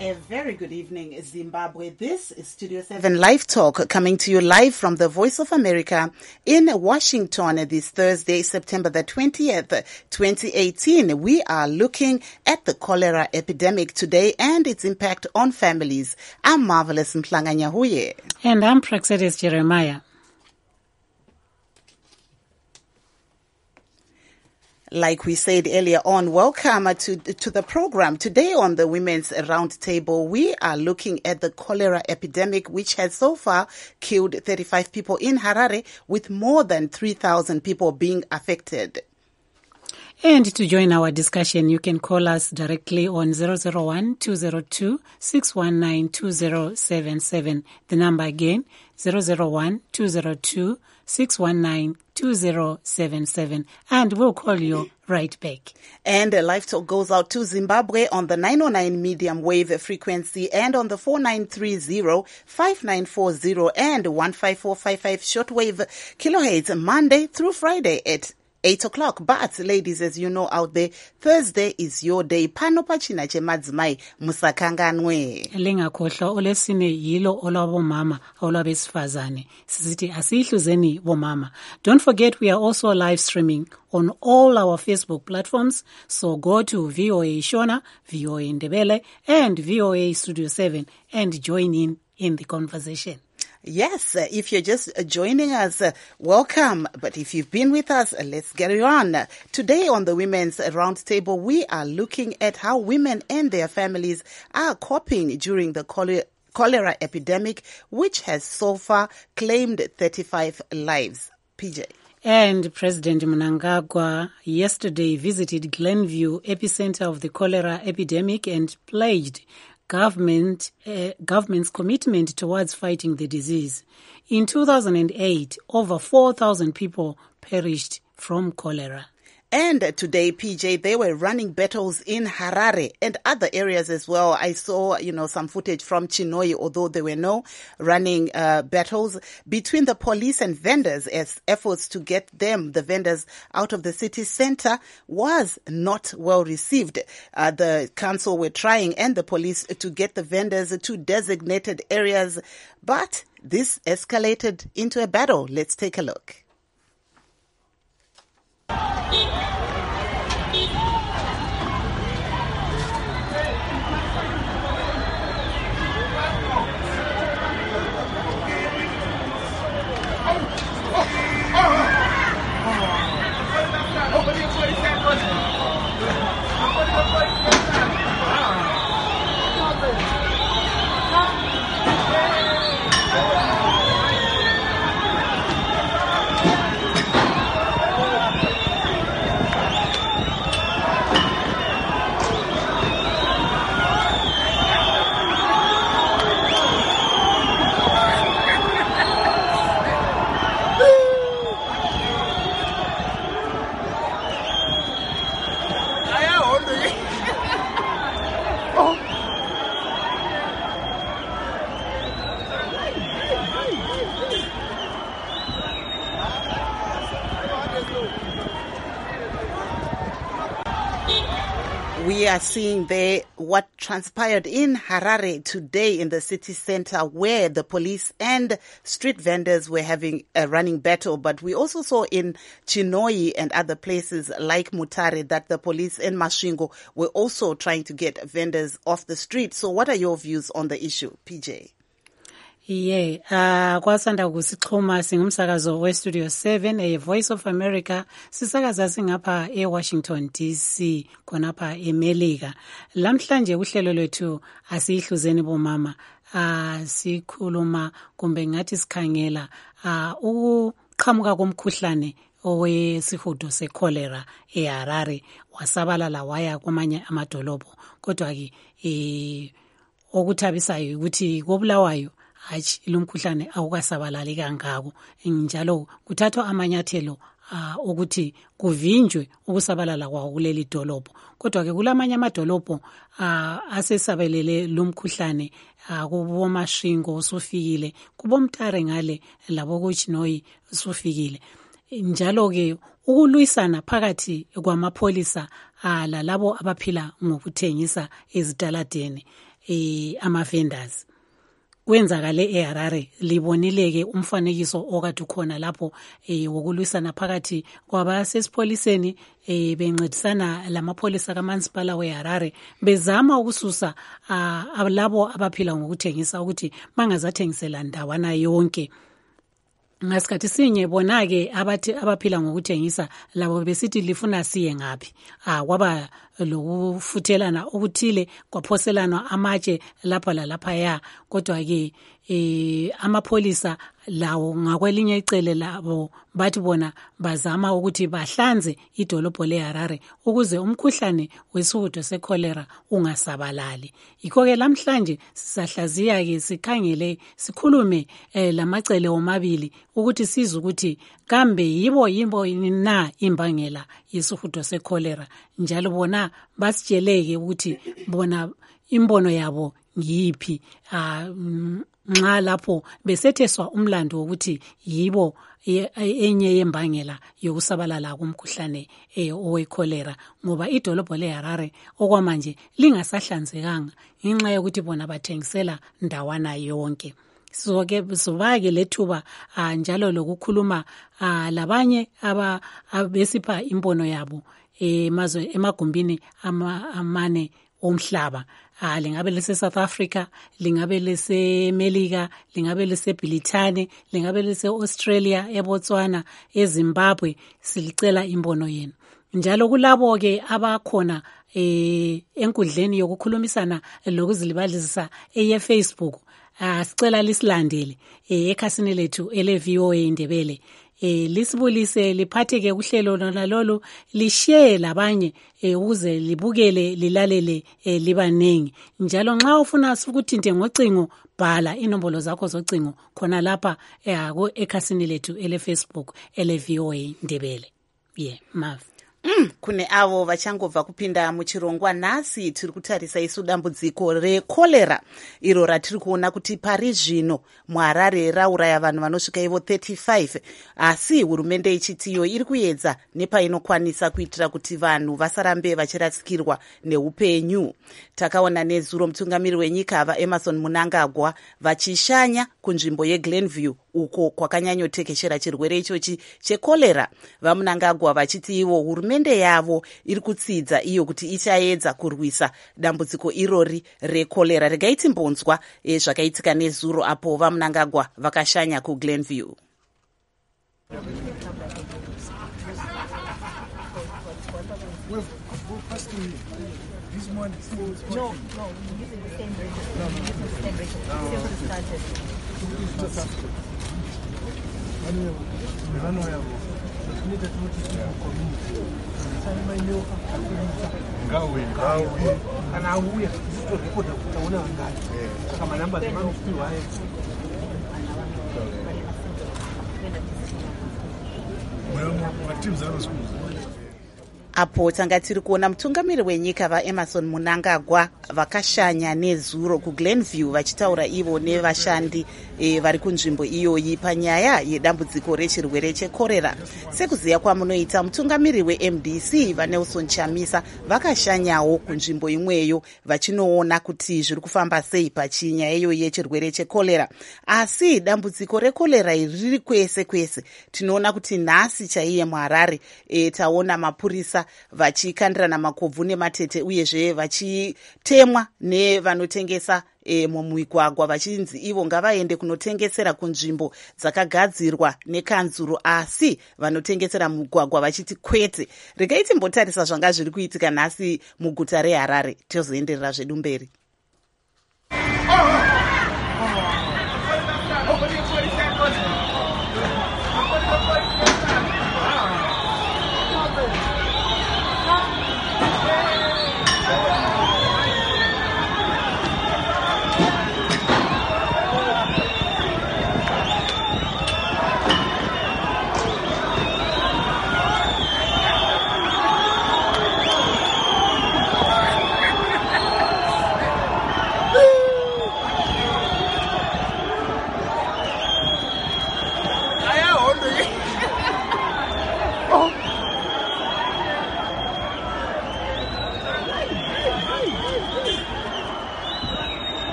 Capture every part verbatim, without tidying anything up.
A very good evening, Zimbabwe. This is Studio seven Live Talk, coming to you live from the Voice of America in Washington this Thursday, September the twentieth, twenty eighteen. We are looking at the cholera epidemic today and its impact on families. I'm Marvelous Mhlanga Nyahuye. And I'm Praxedis Jeremiah. Like we said earlier on, welcome to to the program. Today on the Women's Roundtable, we are looking at the cholera epidemic, which has so far killed thirty-five people in Harare, with more than three thousand people being affected. And to join our discussion, you can call us directly on zero zero one, two zero two, six one nine, two zero seven seven. The number again, zero zero one, two zero two, six one nine, two zero seven seven. And we'll call you right back. And the Live Talk goes out to Zimbabwe on the nine oh nine medium wave frequency and on the four nine three zero, five nine four zero and one five four five five shortwave kilohertz Monday through Friday at eight o'clock. But ladies, as you know out there, Thursday is your day. Pano pachina che madzimai musakanganwe. Lingakhohlwa olesine yilo olwabomama olwabesifazane. Sizithi asihluzeni bomama. Don't forget we are also live streaming on all our Facebook platforms. So go to V O A Shona, V O A Ndebele and V O A Studio seven and join in in the conversation. Yes, uh, if you're just uh, joining us, uh, welcome. But if you've been with us, uh, let's get it on. Today on the Women's Roundtable, we are looking at how women and their families are coping during the cholera, cholera epidemic, which has so far claimed thirty-five lives. P J. And President Mnangagwa yesterday visited Glenview, epicenter of the cholera epidemic, and pledged Government, uh, government's commitment towards fighting the disease. In two thousand eight, over four thousand people perished from cholera. And today, P J, they were running battles in Harare and other areas as well. I saw, you know, some footage from Chinhoyi, although there were no running uh, battles between the police and vendors, as efforts to get them, the vendors, out of the city center was not well received. Uh, the council were trying and the police to get the vendors to designated areas, but this escalated into a battle. Let's take a look. We are seeing there what transpired in Harare today in the city center, where the police and street vendors were having a running battle. But we also saw in Chinhoyi and other places like Mutare that the police and Masvingo were also trying to get vendors off the street. So what are your views on the issue, P J? Yeah, uh, kwasanda kusixhuma singumsakazo we Studio seven, a Voice of America, sisakaza singapha e-Washington D C, khonapha eMelika. Lamhlanje uhlelo lwethu asihluzeni bomama, uh, sikhuluma kumbe ngathi sikhangela uh, ukuqhamuka komkhuhlane owesihudo secholera eHarare wasabalala waya kwamanye amadolobho. Kodwa ke eh okuthabisayo ukuthi kobulawayo hatshi lumkhuhlane awukasabalali kangako, njalo kuthathwa amanyathelo uh, ukuthi kuvinjwe ukusabalala kwawo kuleli dolobho. Kodwa ke kulamanye amadolobho uh, asesabelele lumkhuhlane uh, kubo Masvingo usufikile, kubo Mutare ngale labo kuChinhoyi usufikile. Njalo ke ukulwisana phakathi kwamapholisa uh, lalabo abaphila ngokuthengisa ezitaladeni eh ama vendors. Kwenzakale eHarare libonileke umfanekiso okade ukhona lapho eh wokulwisana phakathi kwabasesipoliseni eh bencedisana lamapholisa kaMansipala weHarare bezama ukususa uh, labo abaphila ngokuthengisa ukuthi bangazathengisela ndawana yonke. Ngasikhathi sinye bona ke abathi abaphila ngokuthengisa labo besithi lifuna siye ngapi ah kwaba lokufuthelana okuthile kwaphoselana amatshe lapha lalapha ya kodwa ke eh amapholisa lawo ngakwelinye icele labo bathi bona bazama ukuthi bahlanze idolobho leHarare ukuze umkhuhlane wesihudo secholera ungasabalali. Yikho ke lamhlanje sisahlaziya ke sikhangele sikhulume eh, lamacele omabili ukuthi siza ukuthi kambe yibo yimbo na imbangela yesihudo secholera njalo bona basitsheleke ukuthi bona imbono yabo ngiphi nxa lapho besetheswa umlando wokuthi yibo enye yembangela yokusabalala kumkhuhlane owecholera ngoba idolobho leHarare okwamanje lingasahlanzekanga ngenxa yokuthi bona bathengisela ndawana yonke. Soke sobake lethuba njalo lokukhuluma labanye aba besipha imbono yabo emazwe emagumbini amane omhlaba. Ah lingabe lese South Africa, lingabe lese Melika, lingabe lese Britane, lingabe lese Australia, eBotswana, eZimbabwe, silicela imbono yenu. Njalo kulabo ke abakhona eh enkundleni yokukhulumisana lokuzilibazisa eye Facebook, ah sicela lisilandele eh ekhasini lethu ele V O A Indebele. Eh lisibulise liphatheke kuhlelo lona lolo lishare labanye ukuze libukele lilalele libanengi. Njalo nxa ufuna ukuthinte ngocingo bhala inombolo zakho zocingo khona lapha ekhasini lethu ele Facebook ele V O A Ndebele. Yeah, Mav. Mm, kune avo vachangobva kupinda muchirongwa nhasi tiri kutarisa isu dambudziko recholera iro ratiri kuona kuti pari zvino muHarare rauraya vanhu vanosvika ivo thirty-five asi hurumende ichitiyo iri kuedza nepainokwanisa kuitira kuti vanhu vasarambe vachirasikirwa neupenyu. Takaona nezuro mutungamiri wenyika vaEmmerson Mnangagwa vachishanya kunzvimbo yeGlenview uko kwakanyanyotekeshera chirwere ichochi chekolera. VaMnangagwa vachiti ivo hurumende yavo iri kutsidza iyo kuti ichaedza kurwisa dambudziko irori rekolera. Regai timbonzwa e, zvakaitika nezuro apo vaMnangagwa vakashanya kuGlenview. No, no, we use the same rate. No, no, we use the same rate. No, no, no. Started. Ngawe, ngawe. Kana uya kuzorekoda kutaona ngati. Kama namba zimanokupiwa hayo. Mwana wa timu za schools. Apo tanga tiri kuona mutungamiri wenyika vaEmmerson Mnangagwa vakashanya nezuro kuGlenview vachitaura ivo nevashandi e, vari kunzvimbo iyoyi panyaya yedambudziko rechirwere chekorera. Sekuziya kwamunoita, mutungamiri weM D C vaNelson Chamisa vakashanyawo kunzvimbo imweyo vachinoona kuti zviri kufamba sei pachinyaya iyoyi yechirwere chekorera. Asi dambudziko rekorera iri riri kwese kwese. Tinoona kuti nhasi chaiye muHarare e, taona mapurisa vachikandirana makobvu nematete uyezve vachitemwa nevanotengesa e, mumigwagwa vachinzi ivo ngavaende kunotengesera kunzvimbo dzakagadzirwa nekanzuro, asi vanotengesera mugwagwa vachiti kwete. Regai timbotarisa zvanga zviri kuitika nhasi muguta reHarare tozoenderera zvedu mberi.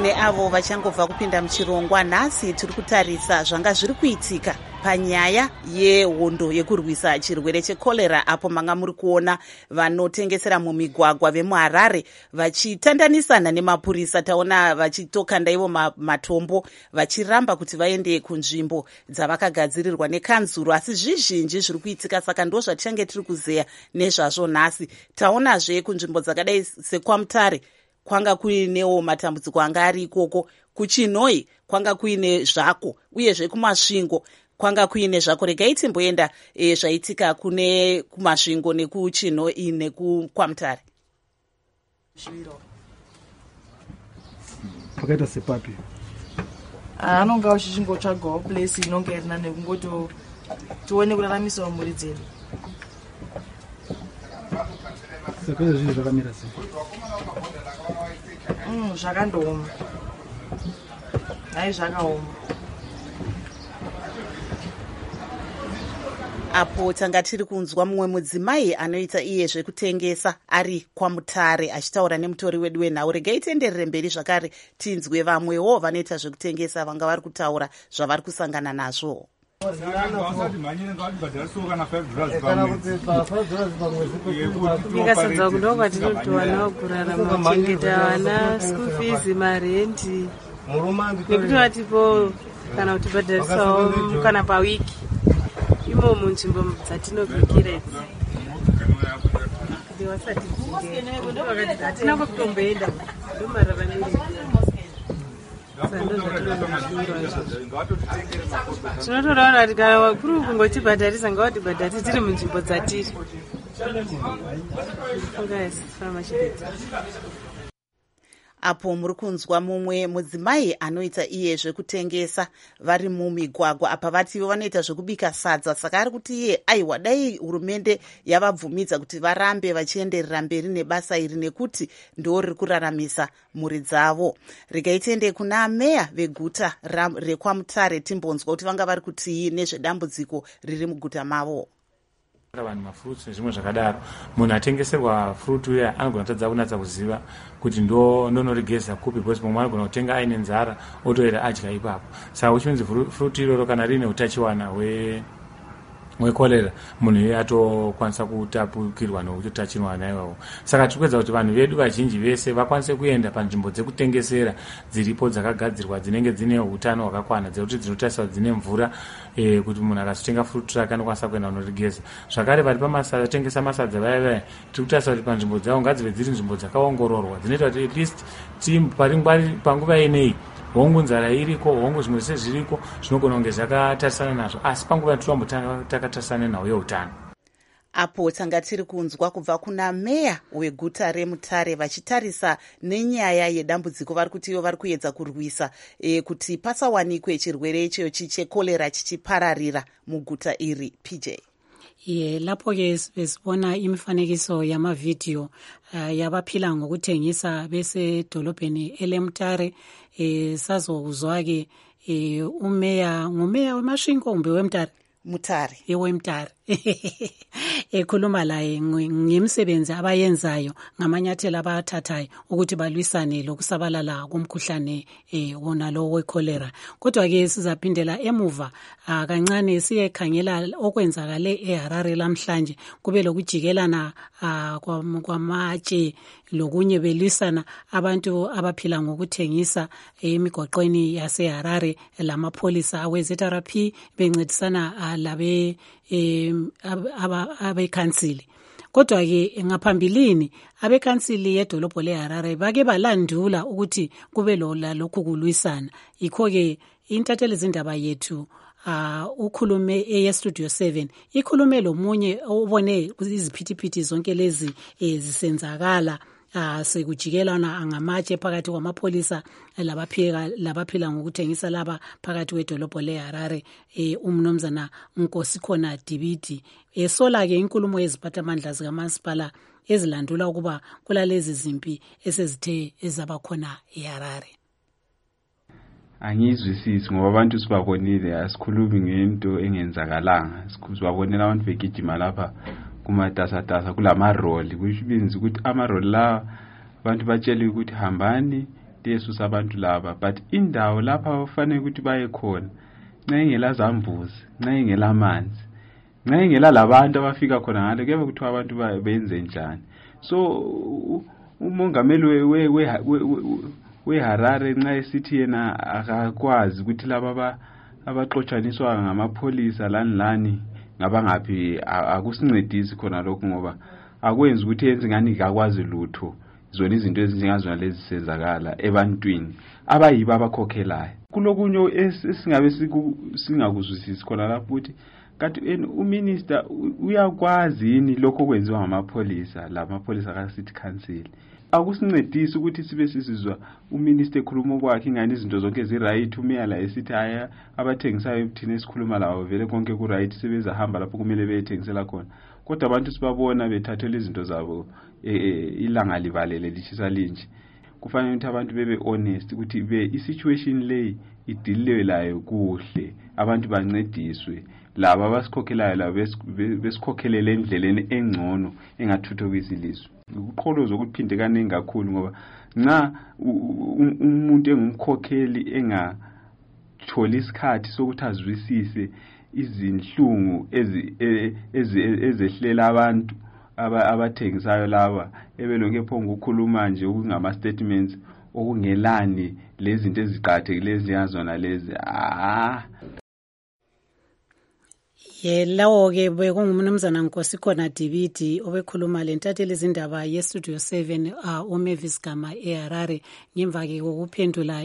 kune avo vachangobva kupinda muchirongwa. Nhasi tiri kutarisa zvanga zviri kuitika panyaya yehondo yekurwisa chirwere chekorera, apo manga muri kuona vanotengesera mumigwagwa vemuHarare vachitandanisana nemapurisa. Taona vachitokanda ivo matombo vachiramba kuti vaende kunzvimbo dzavakagadzirirwa nekanzuro, asi zvizhinji zviri kuitika, saka ndo zvatichange tiri kuzeya nezvazvo nhasi. Taonazve kunzvimbo dzakadai sekwaMutare kwanga kuinewo matambudziko anga ari ikoko, kuChinhoyi kwanga kuine zvako, uyezve kuMasvingo kwanga kuine zvako. Regai timboenda e, zvaitika kune kuMasvingo nekuChinhoyi nekwaMutare. Pakaita sepapi anonga uchichingotsvagawo place inonga irina nekungoto tione kuraramisawo mhuri dzedu. saka zvinhu zvakamira sei? Mm, zvakandooma. Hai zvakaoma. Apo tanga tiri kunzwa mumwe mudzimai anoita iye zvekutengesa ari kwaMutare achitaura nemutori wedu wenhau. Regai tienderere mberi zvakare tinzwe vamwewo vanoita zvekutengesa vanga vari kutaura zvavari kusangana nazvo. Ndikasanza kuda kwatinoto vana kurarama kuchengeta vana school fees, marendi, nekuti vatipo kana kuti bhadharisawo kana pawiki imo munzvimbo dzatinobikira idzi. Ndewasati dzingea hatina kutomboenda ndomararamire tinotoraona kuti kana vakuru kungotibhadharisa ngavatibhadharisa tiri munzvimbo dzatiri. Apo muri kunzwa mumwe mudzimai anoita iye zvekutengesa vari mumigwagwa, apa vativo vanoita zvekubika sadza, saka ari kuti iye aiwa dai hurumende yavabvumidza kuti varambe vachienderera mberi nebasa iri nekuti ndo riri kuraramisa mhuri dzavo. Regai tiende kuna meya veguta rekwaMutare timbonzwa kuti vanga vari kutii nezvedambudziko riri muguta mavo. Vanhu mafruits nezvimwe zvakadaro, munhu atengeserwa fruit uya anogona kutadza kunatsa kuziva kuti ndo ndonorigeza kupi, because mumwe anogona kutenga aine nzara otoera adya ipapo. Saka uchinzi fruit iroro kana rine utachiwana hwe wekorera, munhu iye atokwanisa kutapukirwa nokutachiwana iwawo. Saka tikuedza kuti vanhu vedu vazhinji vese vakwanise kuenda panzvimbo dzekutengesera dziripo dzakagadzirwa dzinenge dzine utano hwakakwana, dzekuti dzinotariswa dzine mvura e, kuti munhu akazotenga fruit rake anokwanisa kuenda kunorigeza. Zvakare vari pamasada tengesa masadza vaya vaya tiri kutarisa kuti panzvimbo dzavo ngadzive dziri nzvimbo dzakaongororwa dzinoita kuti at least paringwari panguva ineyi hongu nzara iriko, hongu zvimwe zvese zviriko zvinogona kunge zvakatarisana nazvo, asi panguva yatoramba takatarisana nawo yeutano. Apo tanga tiri kunzwa kubva kuna meya weguta reMutare vachitarisa nenyaya yedambudziko vari kuti ivo vari kuedza kurwisa e, kuti pasawanikwe chirwere ichochi chekorera chichipararira muguta iri. P J ye lapho-ke besibona imifanekiso yamavidiyo uh, yabaphila ngokuthengisa besedolobheni eleMutare. E, sazokuzwa-ke e, umeya ngumeya weMasvingo kumbe weMutare Mutare yeweMutare ekhuluma laye ngemisebenzi abayenzayo ngamanyathelo abathathayo ukuthi balwisane lokusabalala komkhuhlane eh wona lo wekholera. Kodwa ke sizaphindela emuva kancane siyekhangela okwenzakale eHarare lamhlanje, kube lokujikelana kwamatshe lokunye belwisana abantu abaphila ngokuthengisa emigwaqweni yaseHarare lamapholisa awe-Z R P bencedisana labe abekhansili. Kodwa ke ngaphambilini abekhansili yedolobho leHarare bake balandula ukuthi kube lola lokhu kulwisana. Yikho ke intatheli zindaba yethu Uh, ukhulume eye Studio seven ikhulume lomunye obone iziphithiphithi zonke lezi ezisenzakala uh, sekujikelana angamatshe phakathi kwamapholisa labaphika labaphila ngokuthengisa laba phakathi kwedolobho leHarare eh, umnomzana Nkosikhona Dibidi esola ke inkulumo yeziphathamandla zikamasipala ezilandula ukuba kulalezi zimpi esezithe ezabakhona eHarare. Angizwisisi ngoba abantu sibabonile, asikhulumi ngento engenzakalanga, sibabonela abantu begijima lapha kumatasatasa kulamaroli, kusho ukuthi ama roli la abantu batshele ukuthi hambani tesusa abantu laba, but indawo lapha bafanele ukuthi baye khona nxa ingela zambuzi, nxa ingela amanzi, nxa ingela labantu abafika khona ngale kuyabe kuthiwa abantu benze njani. So umongameli we we we Harare nxa esithi yena akakwazi ukuthi laba abaxotshaniswa ngamapholisa lani lani ngabangaphi akusincedisi khona lokho, ngoba akwenzi ukuthi yenze ngani akwazi lutho. Zona izinto ezinjengazona lezi senzakala ebantwini abayiba abakhokhelayo. Kulokunyo esingabe singakuzwisisi khona lapho ukuthi kanti uminister uyakwazi yini lokho kwenziwa ngamapholisa, la mapholisa ka city council. Akusincedisi ukuthi sibe sisizwa uminister ekhuluma kwakhe ingani izinto zonke ezi right, umyala esithi haya abathengisayo thina esikhuluma lawo vele konke ku right, sebeza hamba lapho kumele beyethengisela khona. Kodwa abantu sibabona bethathela izinto zabo ilanga livalele lishisa linje. Kufanele ukuthi abantu bebe honest ukuthi be i-situation lay idiliwe layo kuhle, abantu bancediswe, laba abasikhokhelayo laba besikhokhelele endleleni engcono engathuthukisa ilizwe. Ukuqholoza ukuphinde kaningi kakhulu, ngoba nxa umuntu engumkhokheli engatholi isikhathi sokuthi azwisise izinhlungu ezehlela abantu abathengisayo laba ebelonke ephonga ukukhuluma nje okungama statements okungelani lezi zinto eziqhathekile eziyazona lezi. Ah yelawo ke bekungumnumzana Nkosikhona Dibidi obekhuluma lentatheli izindaba ye Studio seven uh, uMavis Gama eHarare ngemva ke kokuphendula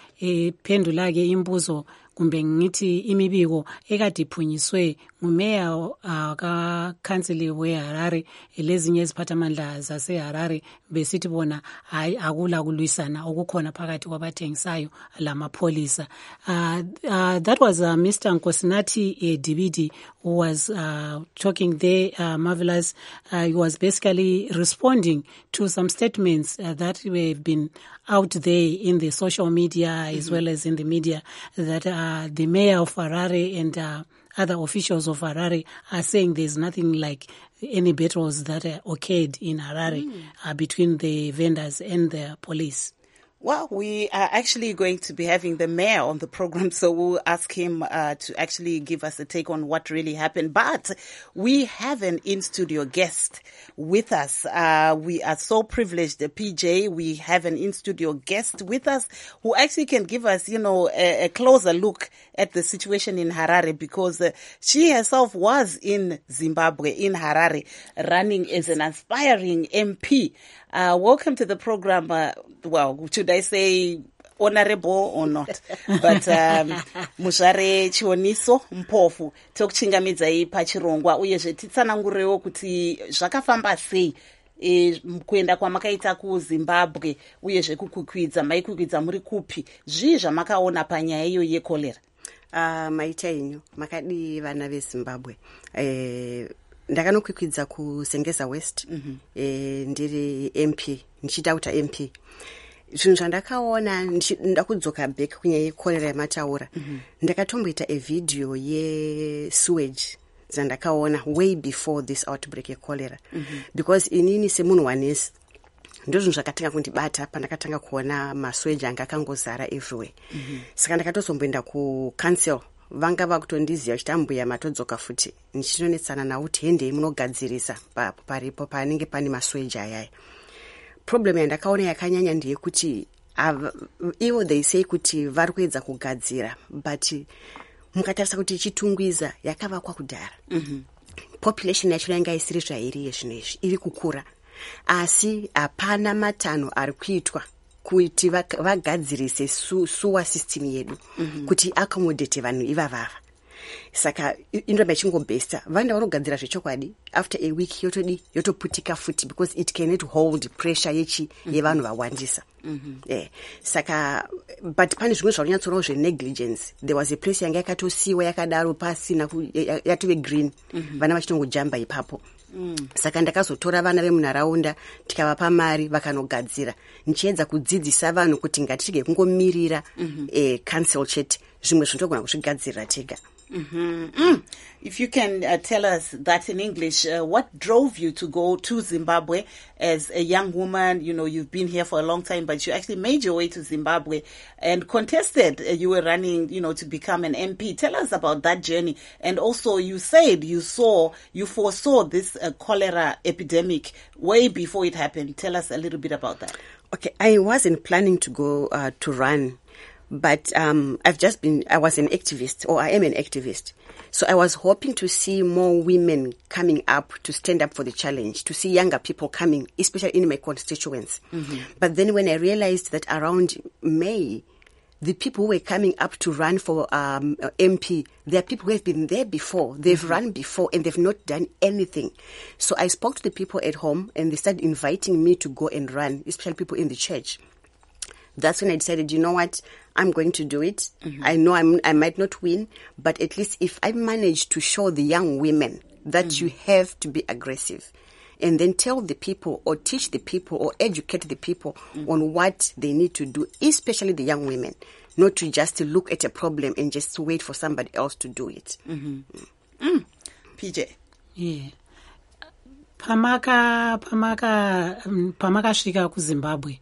iphendula ke imbuzo kumbe ngithi imibiko ekade iphunyiswe ngumeya uh, ka council weHarare lezinye eziphathamandla zaseHarare besithi bona hayi akula kulwisana okukhona phakathi kwabathengisayo lamapholisa. uh, uh, that was uh, Mister Nkosinathi uh, Dibidi who was uh, talking there. uh, Marvelous, uh, he was basically responding to some statements uh, that have been out there in the social media mm-hmm. as well as in the media, that uh, the mayor of Harare and uh, other officials of Harare are saying there's nothing like any battles that uh, occurred in Harare mm. uh, between the vendors and the police. Well, we are actually going to be having the mayor on the program, so we'll ask him uh, to actually give us a take on what really happened. But we have an in-studio guest with us. Uh, we are so privileged, P J. We have an in-studio guest with us who actually can give us, you know, a, a closer look at the situation in Harare, because uh, she herself was in Zimbabwe, in Harare, running as an aspiring M P. Uh, welcome to the program. Uh, well, should I say honorable or not? But um, Mushare Chioniso Mpofu tokuchingamidza ipachirongwa uyezve titsanangurewo kuti zvakafamba sei e kuenda kwamakaita kuZimbabwe uyezve kukukwidza maikukwidza muri kupi zvii zvamakaona panyaya iyo yekolera. Uh, maita inyu makadi vana veZimbabwe eh ndakanokukwidza kuSengeza West mm-hmm. eh ndiri M P ndichita kuita M P. Zvinhu zvandakaona ndakudzoka back kunyaya yekorera yamataura mm-hmm. ndakatomboita a video ye sewage dzandakaona way before this outbreak yekolera mm-hmm. because inini semunhu wanesi ndozvinhu zvakatanga kundibata pandakatanga kuona masewage anga akangozara everywhere mm-hmm. saka ndakatozomboenda kucouncil vanga vakutondiziva chitambuya matodzoka futi ndichitonetsana nauti hende munogadzirisa paripo panenge pane masewage ayaya. Problem yandakaona yakanyanya ndeyekuti ivo they say kuti vari kuedza kugadzira, but mukatarisa kuti chitungwiza yakavakwa kudhara mm-hmm. population yacho yanga isiri zvairi yezvino izvi iri kukura, asi hapana matanho ari kuitwa kuti vagadzirise sewer system yedu mm-hmm. kuti accommodate vanhu ivavava. Saka indoma ichingobesta vanda vanogadzira zvechokwadi after a week yotodi yotoputika futi because it cannot hold pressure yechi mm-hmm. yevanhu vawandisa mm-hmm. eh saka but pane zvimwe zvaunyatsoro zve negligence. There was a place yanga yakatosiwa yakadaro pasina yatove green mm-hmm. vana vachitongojamba ipapo mm. Saka ndakazotora vana vemunharaunda tikavapa mari vakanogadzira nichiedza kudzidzisa vanhu kuti ngatirege kungomirira mm-hmm. eh council chete zvimwe zvinotogona kuzvigadzirira tega. Mm-hmm. Mm. If you can uh, tell us that in English, uh, what drove you to go to Zimbabwe as a young woman? You know, you've been here for a long time, but you actually made your way to Zimbabwe and contested. Uh, you were running, you know, to become an M P. Tell us about that journey. And also, you said you saw, you foresaw this uh, cholera epidemic way before it happened. Tell us a little bit about that. Okay, I wasn't planning to go uh, to run. But um, I've just been, I was an activist, or I am an activist. So I was hoping to see more women coming up to stand up for the challenge, to see younger people coming, especially in my constituents. Mm-hmm. But then when I realized that around May, the people who were coming up to run for um, M P, they are people who have been there before. They've mm-hmm. run before and they've not done anything. So I spoke to the people at home and they started inviting me to go and run, especially people in the church. That's when I decided, you know what, I'm going to do it. Mm-hmm. I know I'm, I might not win, but at least if I manage to show the young women that mm-hmm. you have to be aggressive, and then tell the people or teach the people or educate the people mm-hmm. on what they need to do, especially the young women, not to just look at a problem and just wait for somebody else to do it. Mm-hmm. Mm. P J. Yeah. Pamaka, pamaka, um, pamaka shika ku Zimbabwe.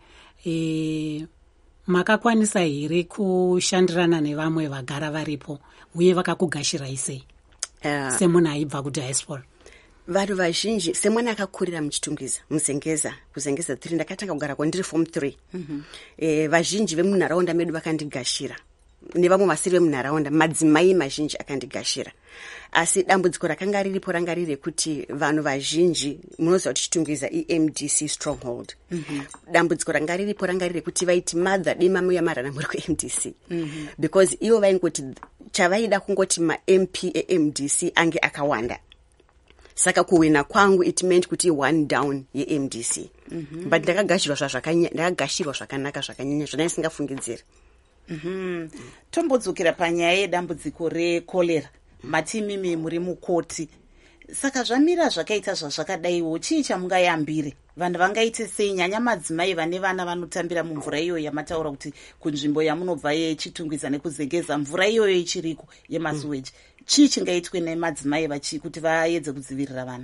Eh, makakwanisa here kushandirana nevamwe vagara varipo uye vakakugashirai sei uh, semunhu aibva kudiaspora? Vanhu vazhinji semwana akakurira muchitungwiza muzengeza kuzengeza three ndakatanga kugara kwa ndiri form three. Mm-hmm. Eh, vazhinji vemunharaunda medu vakandigashira nevamwe vasiri vemunharaunda madzimai mazhinji akandigashira. Asi dambudziko rakanga riripo ranga riri kuti vanhu vazhinji munoziva kuti chitungwiza i-M D C stronghold. Mm-hmm. Dambudziko ranga riripo ranga riri kuti vaiti mother dima muya marana muri ku-M D C. Mm-hmm. Because ivo vaingoti chavaida kungoti ma-M P e-M D C ange akawanda. Saka kuwina kwangu it meant kuti one down ye-M D C. Mm-hmm. But ndakagashirwa zvakanyanya, ndakagashirwa zvakanaka zvakanyanya zvandasingafungidziri. Mm-hmm. Tombodzokera panyaya yedambudziko rekolera. Matimimi muri mukoti. Saka zvamira zvakaita zvazvakadaiwo chii chamungayambire? Vanhu vangaite sei, nyanya madzimai vane vana vanotambira mumvura iyoyo yamataura kuti kunzvimbo yamunobva yechitungwiza nekuzengeza mvura iyoyo ichiriko yemasiweji. Mm. Chii chingaitwe nemadzimai vachi kuti vaedze kudzivirira vana?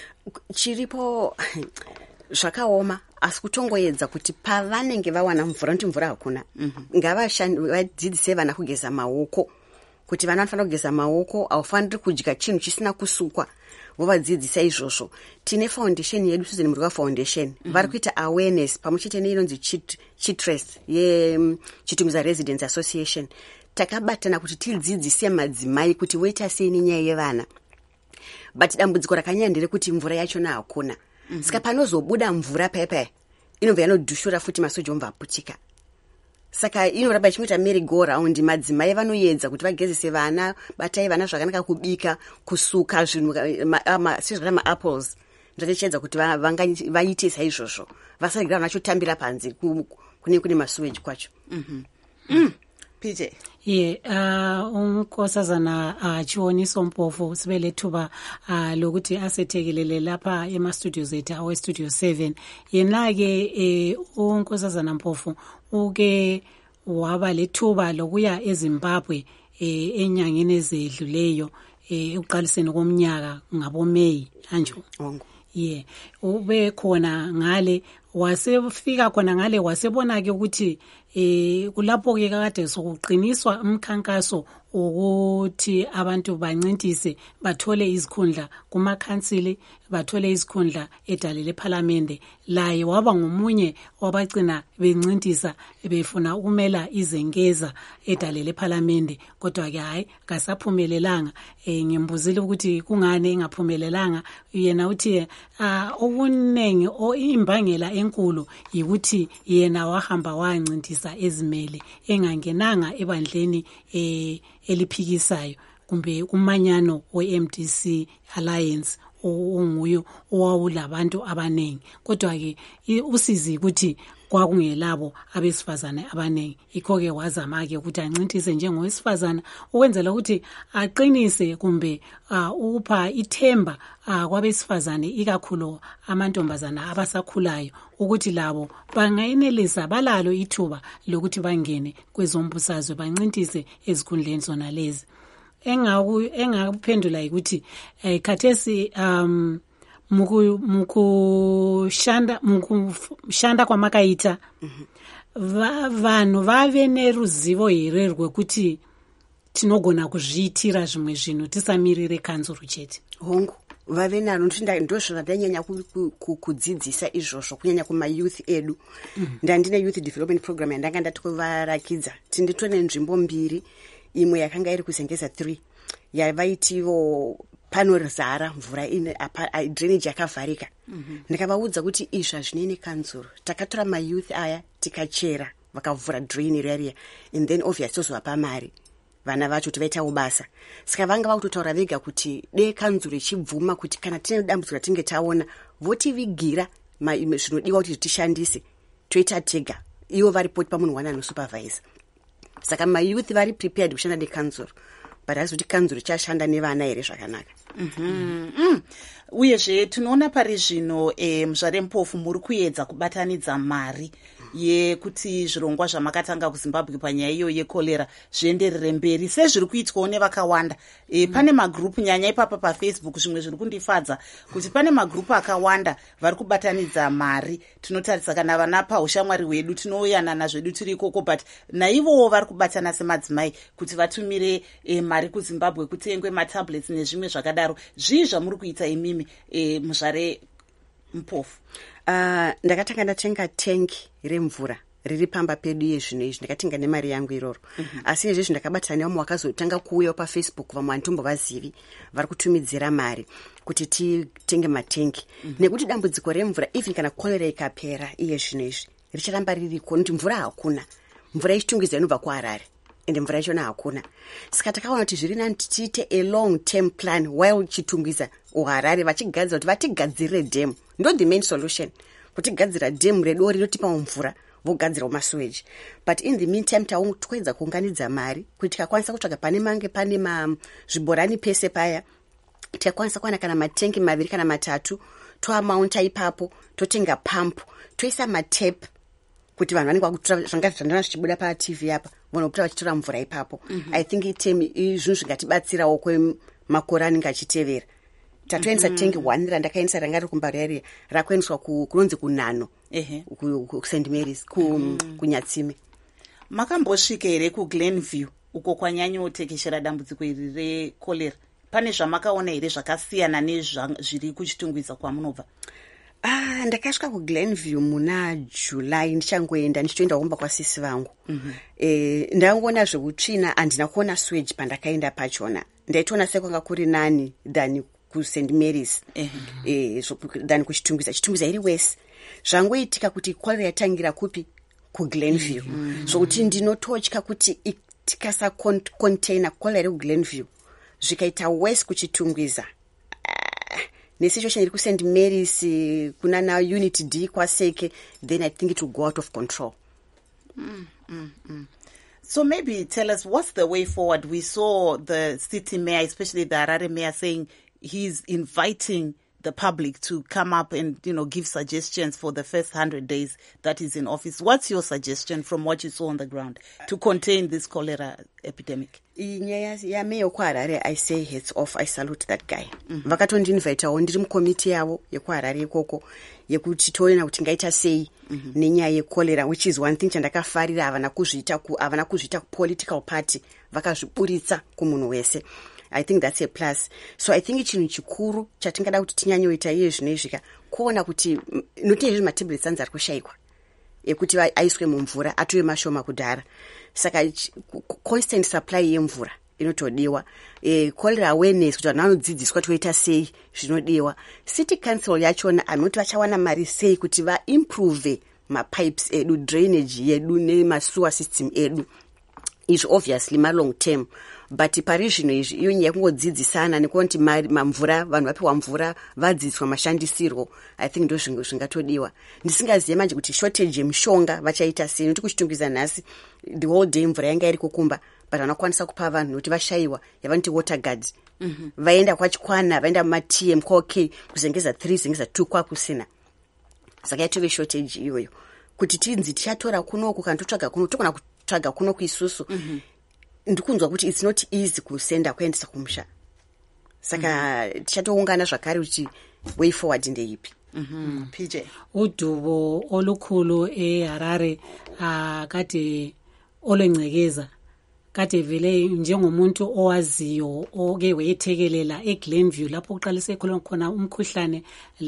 Chiripo zvakaoma asi kutongoedza kuti pavanenge vawana mvura kuti mvura hakuna. Mm-hmm. Ngavadzidzise vana kugeza maoko. Kuti vana vanofanira kugeza maoko, haufaniri kudya chinhu chisina kusukwa. Vovadzidzisa izvozvo. Tine foundation yedu Susan Murwa Foundation. Mm-hmm. Vari kuita awareness pamwechete neinonzi Chitres ye Chitumbiza Residents Association. Takabatana kuti tidzidzise madzimai kuti voita sei nenyaya yevana. But dambudziko rakanyanya nderekuti mvura yachona hakuna. Mm-hmm. Saka panozobuda mvura pepe inobva yanodhushura futi masoja omva aputika. Saka inoramba ichimita merry go round. Madzimai vanoedza kuti vagezese vana, batai vana zvakanaka, kubika, kusuka zvinhu sezvana ma-apples. Ndatichedza kuti vaite saizvozvo. Vasagara vanachotambira panze kune kune masuweji kwacho. Mhm. Mm. P J. Ye, uh, unkosazana achioniso uh, mpofu sibele thuba uh, lokuthi asethekelele lapha ema studios ethu awe studio seven. Yena ke eh, unkosazana mpofu uke waba lethuba lokuya eZimbabwe eh, enyangeni ezedluleyo eh, uqaliseni komnyaka ngabo May anjo. Ongo. Yeah, ube khona ngale wasefika khona ngale wasebona ke ukuthi eh kulapho ke kade sokuqiniswa umkhankaso ukuthi abantu bancintise bathole izikhundla kuma council, bathole izikhundla edalele parliament. Laye waba ngomunye wabagcina bencintisa befuna ukumela izengeza edalele parliament, kodwa ke hayi kasaphumelelanga. Eh ngiyembuzile ukuthi kungane engaphumelelanga. Yena uthi ah okunengi o imbangela enkulu yikuthi yena wahamba wancintisa ezimele engangenanga ebandleni eh eliphikisayo kumbe umanyano we-M D C Alliance onguyo owawulabantu abanengi. Kodwa ke usizi ukuthi kwakungelabo abesifazane abanengi. Ikho ke wazama ke ukuthi ancintise njengowesifazana ukwenzela ukuthi aqinise kumbe uh, upha ithemba uh, kwabesifazane ikakhulu amantombazana abasakhulayo ukuthi labo bangayenelisa balalo ithuba lokuthi bangene kwezombusazwe bancintise ezikhundleni zona lezi. engakuphendula ukuthi eh, khathesi um muku mukushanda mukushanda kwamakaita va, vanhu vave neruzivo here rwekuti tinogona kuzviitira zvimwe zvinhu tisamirire kanzuru chete. Hongu vave naro ndozvo ndanyanya kudzidzisa izvozvo kunyanya kumayouth edu. Ndandine youth development program yandanga ndatovarakidza tinditone nzvimbo mbiri, imwe yakanga iri kusengeza three yavaitivo panorizara mvura ine drainage yakavharika. Ndikavaudza kuti izvi hazvinei kanzuro, takatora mayouth aya tikachera vakavhura drain area and then obviously tozovapa mari vana vacho kuti vaitawo basa. Saka vanga vakutotaura vega kuti dei kanzuro ichibvuma kuti kana tine dambudziko ratinge taona votivigira zvinodiwa kuti tishandise toita tega, ivo varipoti pamunhu wana anosupervise. Saka mayouth vari prepared kushanda nekanzuro, but hazi kuti kanzuro ichashanda nevana here zvakanaka. Mm-hmm. Mm. Uyezve tinoona pari zvino eh, muzvarempofu muri kuedza kubatanidza mari yekuti zvirongwa zvamakatanga kuZimbabwe panyaya iyo yekolera zvienderere mberi sezviri kuitwawo nevakawanda. E, pane magrupu nyanya ipapa paFacebook, zvimwe zviri kundifadza kuti pane magrupu akawanda vari kubatanidza mari. Tinotarisa kana vana paushamwari hwedu tinoyanana zvedu tiri ikoko, but naivowo vari kubatana semadzimai kuti vatumire e, mari kuZimbabwe kutengwe matablets nezvimwe zvakadaro. Zvii zvamuri kuita imimi e, muzvare mpofu? Uh, ndakatanga ndatenga tengi remvura riri pamba pedu yezvino izvi, ndakatenga nemari yangu iroro. Mm-hmm. Asi izvezvi ndakabatana nevamwe vakazotanga kuuyawo paFacebook, vamwe vanditombovazivi vari kutumidzira mari kuti titenge matengi. Mm-hmm. Nekuti dambudziko remvura even kana kolera ikapera iye zvino izvi richaramba ririko, nokuti mvura hakuna, mvura ichitungidza inobva kuHarare ende mvura ichona hakuna. Saka takaona kuti zviri nani tiite a long term plan while chitungidza uHarare vachigadzira kuti vatigadzirire dam. Ndo the main solution, kuti gadzira dam redo rinotipa mvura vogadzira masewage. But in the meantime taungokwedza kuunganidza mari kuti tikakwanisa kutsvaga pane mange pane ma zviborani pese paya tikakwanisa kuwana kana matengi maviri kana matatu toamaunta ipapo, totenga pump, toisa matap kuti vanhu vanenge vakutora zvanga zvandana zvichibuda pa T V apa vanopota vachitora mvura ipapo. Mm-hmm. I think itemi izvinhu zvingatibatsirawo kwemakore anenge achitevera. Tatoendesa tengi one randakaendesa ranga riri kuMbare area rakuendeswa kunonzi kunano ku Saint Mary's kunyatsime. Makambosvika here kuGlenview uko kwanyanyotekeshera dambudziko iri rekolera? Pane zvamakaona here zvakasiyana nezviri kuchitungwiza kwamunobva? Ah, ndakasvika kuGlenview muna July ndichangoenda ndichitoenda kumba kwasisi vangu. Mm-hmm. Eh, ndangoona zvekutsvina handina kuona sewage pandakaenda pachona. Ndaitoona sekwanga kuri nani than ku Saint Mary's. Mm-hmm. Eh, so than kuchitungwiza chitungwiza iri wese. Zvangoitika kuti kolera yatangira kupi kuGlenview. Mm-hmm. So kuti ndinototya kuti tikasa container kolera kuGlenview zvikaita west kuchitungwiza. Nesituation iri ku Saint Mary's kuna na Unity D kwaseke, then I think it will go out of control. Mm, mm, mm. So maybe tell us what's the way forward. We saw the city mayor, especially the Harare mayor, saying he's inviting the public to come up and, you know, give suggestions for the first hundred days that he's in office. What's your suggestion from what you saw on the ground to contain this cholera epidemic? Ya mayor kuHarare, I say heads off, I salute that guy. Mm-hmm. Vakatondinvitawo ndiri mukomiti yavo yekuHarare ikoko yekuti toona kuti ngaita sei nenyaya yekolera, which is one thing chandakafarira. Havana kuzviita ku havana kuzviita political party, vakazviburitsa kumunhu wese. I think that's a plus. So I think chinhu chikuru chatingada kuti tinyanyoita iye zvinezvika kuona kuti noti izvi matablets anzi ari kushayikwa ekuti aiswe mumvura atove mashoma kudhara. Saka constant supply yemvura inotodiwa. E, cholera awareness kuti vanhu vanodzidziswa toita sei zvinodiwa. City council yachona anoti vachawana mari sei kuti vaimprove mapipes edu, drainage yedu nemasewer system edu. Is obviously ma long term, but pari zvino izvi iyo nyaya kungodzidzisana nekuona kuti mamvura vanhu vapiwa mvura vadzidziswa mashandisirwo. I think ndo zvinhu zvingatodiwa. Ndisingazive manje kuti shortage yemishonga vachaita sei, nokuti kuchitungwiza nhasi the whole day mvura yanga iri kukumba, but vanokwanisa kupa vanhu nokuti vashayiwa yavanoti water guards. Mm-hmm. Vaenda kwachikwana, vaenda muma-T M okay kuzengeza three zengeza two kwakusina. Saka yatove shortage iyoyo. Kuti tinzi tichatora kunoku kana totsvaga kuno tokona kutsvaga kuno kuisusu. Mm-hmm. ndikunzwa kuti it's not easy kusenda kuendesa kumusha saka mm. tichatoungana zvakare kuti way forward ndeipi. Mhm. P J udubo olukhulu eHarare akade olengcekeza kade vele njengomuntu owaziyo oke wethekelela eGlenview lapho uqalise khona umkhuhlane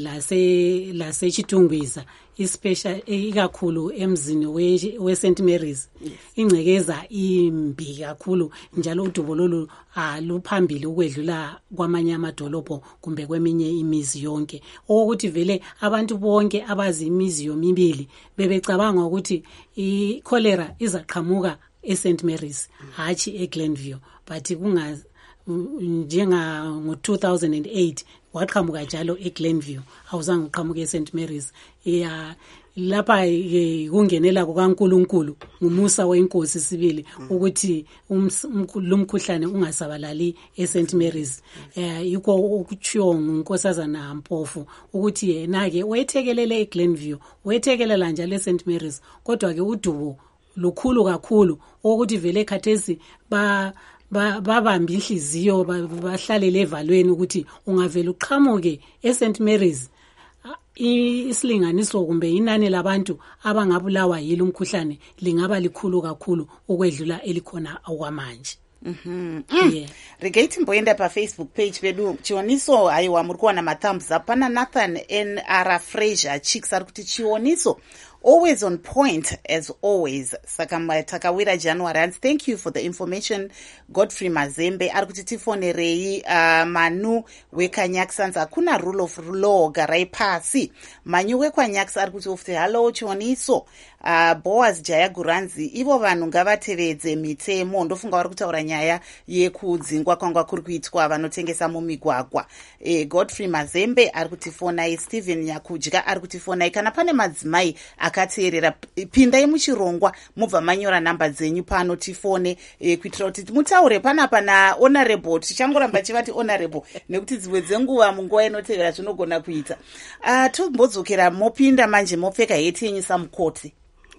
lase lase Chitungwiza ispecial ikakhulu emzini we Saint Mary's. Yes. Ingcekeza imbi kakhulu njalo udubo lolu aluphambili ukwedlula kwamanye amadolobho kumbe kweminye imizi yonke ukuthi vele abantu bonke abazi imizi yomibili bebecabanga ukuthi i cholera izaqhamuka eSaint Mary's hachi eGlenview but kunga njenga ngo two thousand eight waqhamuka njalo eGlenview awuzange uqhamuke eSaint Mary's ya lapha kungenela kukaNkulunkulu ngumusa wenkosi sibili ukuthi lumkhuhlane ungasabalali eSaint Mary's yiko ukuchiyo ngunkosazana Mpofu ukuthi yena ke wethekelele eGlenview wethekelela njalo eSaint Mary's kodwa ke udubo lukhulu kakhulu ukuthi vele khathesi ba babamba inhliziyo bahlalele evalweni ukuthi ungavela uqhamuke eSaint Mary's isilinganiso kumbe inani labantu abangabulawa yilo umkhuhlane lingaba likhulu kakhulu ukwedlula elikhona okwamanje. Mhm. Mm. Yeah. Regaiti mboenda pa Facebook page pedu chioniso aiwa muri kuwana ma thumbs up pana Nathan N R Fraser Chicks ari kuti chioniso always on point as always. Saka takawira January and thank you for the information. Godfrey Mazembe ari kuti tifonerei uh, Manu wekanyaksans akuna rule of law garai pasi. Manyu wekwanyaks ari kuti ofte hello chioniso uh, Boaz Jayaguranzi ivo vanhu ngavatevedze mitemo ndofunga vari kutaura nyaya yekudzingwa kwanga kuri kuitwa vanotengesa mumigwagwa. E, Godfrey Mazembe ari kutifonai, Steven Nyakudya ari kutifonai kana pane madzimai akateerera pindai muchirongwa mubva manyora namba dzenyu pano tifone e, kuitira kuti mutaure panapa na honorable tichangoramba chivati honorable nekuti dzimwe dzenguva munguva inotevera zvinogona kuita. Uh, tombodzokera mopinda manje mopfeka heti yenyu samukoti.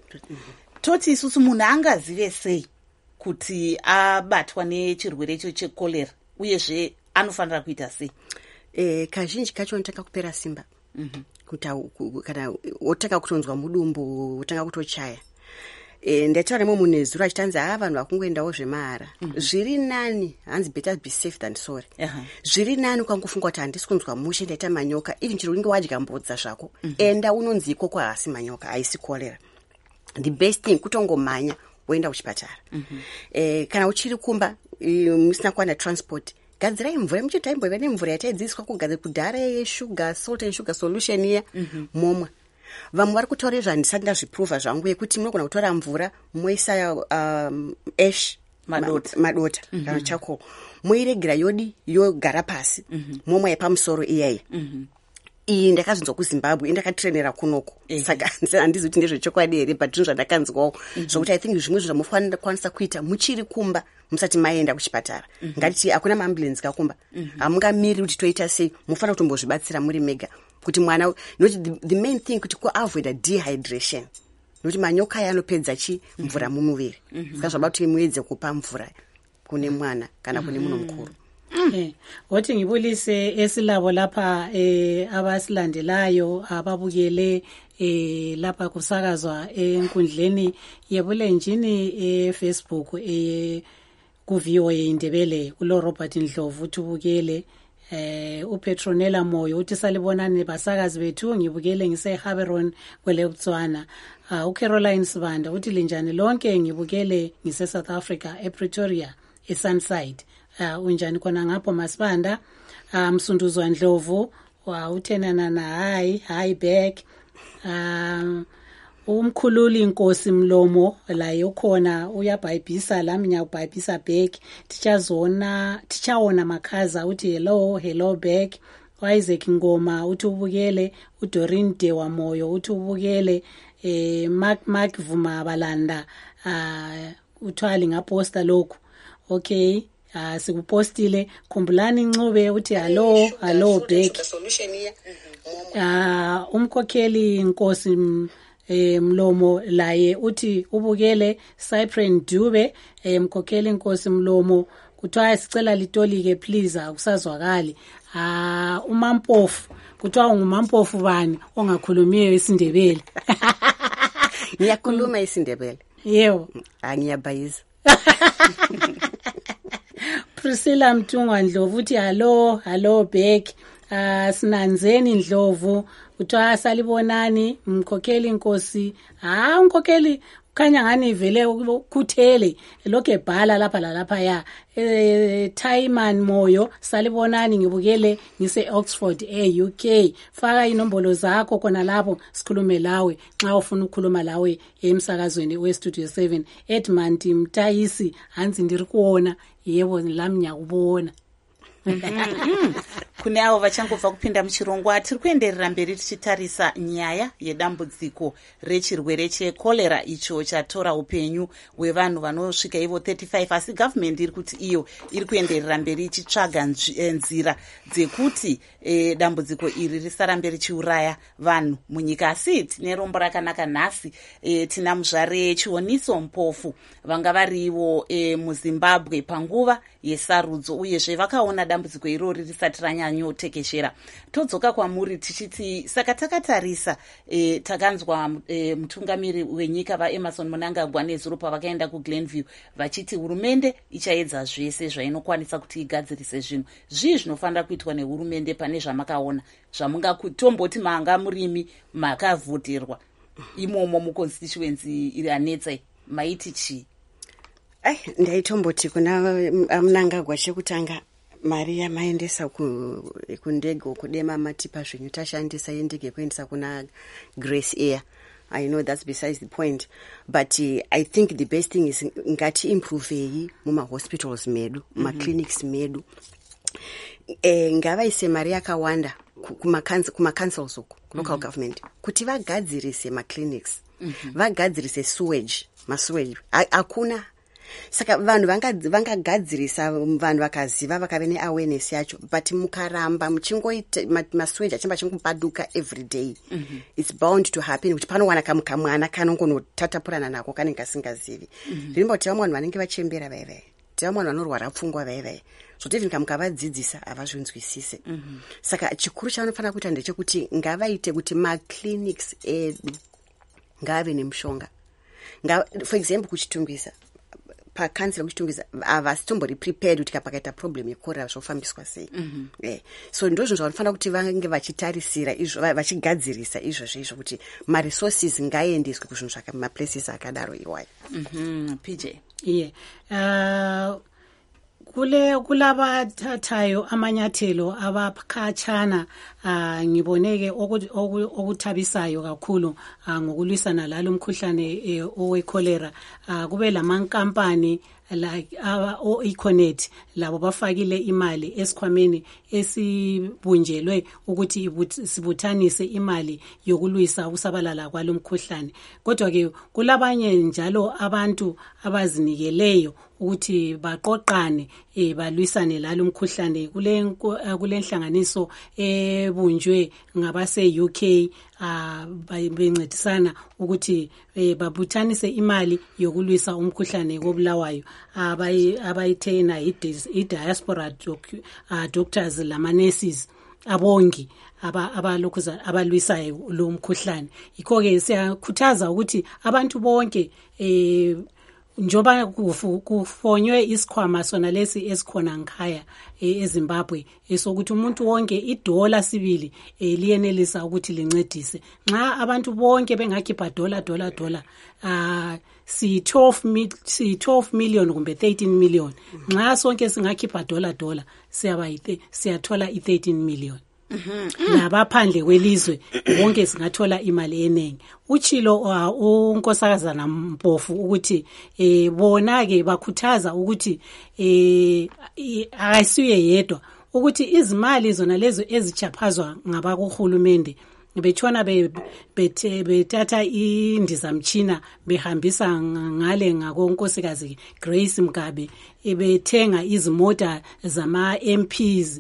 Toti isusu munhu angazive sei kuti abatwa nechirwere icho chekolera uyezve anofanira kuita sei? Eh, kazhinji kacho notanga kupera simba. Mhm. Mm Kuta kana otaka kutonzwa mudumbu otanga kutochaya. Eh, ndataura nemwe munhu ezuro achitanza ha vanhu vakungoendawo zvemahara. Mm -hmm. Zviri nani hanzi better be safe than sorry. Uh -huh. Zviri nani ukangofunga kuti handisi kunzwa mushe ndaita manyoka even chiro unge wadya mbodza zvako. Mm -hmm. Enda unonziko kwa hasi manyoka haisi kolera. The best thing kutongomanya woenda kuchipatara. Mm -hmm. Eh, kana uchiri kumba musina kuwana transport gadzirai mvura muchitaimbo vene mvura yataidzidziswa kugadzira kudhara yeshuga salt and sugar solution iya mm -hmm. momwa vamwe vari kutaura zvandisati ndazviprova zvangu yekuti munogona kutora mvura moisa um, ash madota, madota mm -hmm. kana chako moiregera yodi yogara pasi mm -hmm. momwa yepamusoro iyayi mm -hmm. iyi ndakazvinzwa kuZimbabwe indakatrenera kunoko eh. Saka handizi kuti ndezvechokwadi here but zvinhu zvandakanzwawo mm -hmm. zvokuti I think zvimwe zvinhu zvamufanira kwanisa kuita muchiri kumba musati maenda kuchipatara mm -hmm. ngati hakuna maambulance kakumba hamungamiri mm -hmm. kuti toita sei mufanira kutombozvibatsira muri mega kuti mwana nokuti the, the main thing kuti kuavoida dehydration nokuti manyoka aya anopedza chi mvura mm -hmm. mumuviri mm -hmm. saka zvaba kuti muedze kupa mvura kune mwana kana kune munhu mukuru. Eh, wathi ngibulise esilabo lapha eh abasilandelayo ababukele eh lapha kusakazwa enkundleni yebulenjini eFacebook eh ku V O A Indebele kulo Robert Ndlovu tubukele eh uPetronella Moyo uthi salibonani basakazi bethu ngibukele ngise Haberon kwele Botswana. Uh, uCaroline Sibanda uthi linjani lonke ngibukele ngise South Africa ePretoria eSunside. Uh, unjani kona ngapho Masibanda Msunduzwa um, Ndlovu wa uthenana na hi hi back um umkhululi inkosi Mlomo la yokhona uyabhayibhisa la minya ubhayibhisa back tichazona tichaona makhaza uthi hello hello back Isaac Ngoma uthi ubukele uDorin Dewa Moyo uthi ubukele eh Mark Mark Vuma Balanda uh uthwali ngaposta lokho okay. Ah uh, sikupostile khumbulani Ncube uthi hello hello back. Ah uh, umkhokheli inkosi eh Mlomo laye uthi ubukele Cyprian Dube eh mkhokheli inkosi Mlomo kuthiwa sicela litoli ke please akusazwakali. Ah uMampofu kuthiwa ungumampofu bani ongakhulumiyo isiNdebele. Ngiyakhuluma isiNdebele. Yebo. Angiyabhayiza. Priscilla Mtungwa Ndlovu uthi hello hello Beck. Ah sinanzeni Ndlovu kuthiwa salibonani mkhokheli inkosi. Ah umkhokheli khanya ngani vele ukhuthele lokho ebhala lapha lapha ya eh Taiman Moyo salibonani ngibukele ngise Oxford e U K faka inombolo zakho khona lapho sikhulume lawe nxa ufuna ukukhuluma lawe emsakazweni we Studio seven Edmund Mtayisi hanzi ndiri kuona yebo lami nyakubona. Kune avo vachangobva kupinda muchirongwa tiri kuenderera mberi tichitarisa nyaya yedambudziko rechirwere chekorera icho chatora upenyu hwevanhu vanosvika ivo thirty-five asi government iri kuti iyo iri kuenderera mberi ichitsvaga nzira dzekuti e, dambudziko iri risarambe richiuraya vanhu munyika. Asi tine rombo rakanaka nhasi e, tina muzvare Chioniso Mpofu vanga varivo e, muZimbabwe panguva yesarudzo uyezve vakaona dambudziko irori risati ranyanyotekeshera. Todzoka kwamuri tichiti saka takatarisa e, takanzwa e, mutungamiri wenyika vaEmerson Mnangagwa nezuro pavakaenda kuGlenview vachiti hurumende ichaedza zvese zvainokwanisa kuti igadzirise zvinhu. Zvii zvinofanira kuitwa nehurumende pane zvamakaona zvamungakutomboti manga murimi makavhoterwa imomo muconstituency iri anetsai maiti chii? Ai ndaitomboti kuna Mnangagwa chekutanga mari yamaendesa kundege kudema matipa zvinhu tashandisa yendege kuendesa kuna Grace Air. I know that's besides the point, but uh, I think the best thing is ngati improve muma hospitals medu, mm-hmm. ma clinics medu. Eh ngava ise mari yakawanda kuma kuma councils uko local mm-hmm. government kuti vagadzirise ma clinics, mm-hmm. vagadzirise sewage, ma sewage. Akuna saka vanhu vanga vangagadzirisa vanhu vakaziva vakave ne awareness yacho, but mukaramba muchingoita masweja chimba chingupaduka every day, mm-hmm. it's bound to happen kuti panowana kamukamwana kanongonotatapurana nako kanenge kasingazivi. Ndimbo tiva vanhu vanenge vachembera veve, tiva vanhu vanorwara pfungwa veve, zvoti even kamukavadzidzisa havazvinzwisise. mm-hmm. Saka chikuru chavanofanira kuita ndechekuti ngavaite kuti ma clinics edu ngave nemushonga. For example kuchitumbisa pa council kuchitungisa avasitombori prepared kuti kapakaita problem yekorera zvofambiswa sei. mm-hmm. eh so ndozvo zvanofanira kuti vange vachitarisira izvo vachigadzirisa izvo zvezvo kuti ma resources ngaendeswe kuzvinhu zvaka ma places akadaro iwayo. mhm P J yeah uh kule kulaba thathayo amanyathelo abakhatshana uh, ngiboneke okuthabisayo kakhulu uh, ngokulwisana lalo mkhuhlane uh, owekholera uh, kube lamankampani like aba o Econet labo bafakile imali esikhwameni esibunjelwe ukuthi sibuthanise imali yokulwisa ukusabalala kwalomkhuhlane. Kodwa ke kulabanye njalo abantu abazinikeleyo ukuthi baqoqane eh balwisane lalo mkhuhlane kule kulenhlanganiso ebunjwe ngabase U K ah bencedisana ukuthi babuthanise imali yokulwisa umkhuhlane kobulawayo abayi abayithena i diaspora doctors lama nurses abongi aba abalokhuza abalwisayo lo mkhuhlane. Ikho ke siyakhuthaza ukuthi abantu bonke eh njoba kufonywe isikhwama sona lesi esikhona ngikhaya eZimbabwe esokuthi umuntu wonke idola sibili liyenelisa ukuthi lincedise. Nxa abantu bonke bengakhipha dola dola dola ah si twelve million kumbe thirteen million, nxa sonke singakhipha dola dola siyaba siyathola i thirteen million. Mhm. Labaphandle kwelizwe wonke singathola imali enengi. Uchilo unkosazana Mpofu ukuthi eh bona ke bakhuthaza ukuthi eh ayisiye yedwa ukuthi izimali zona lezo ezichaphazwa ngabakuhulumende betshona bethatha indizamtshina behambisa ngale ngakonkosikazi Grace Mugabe, bethenga izimota zama M Ps,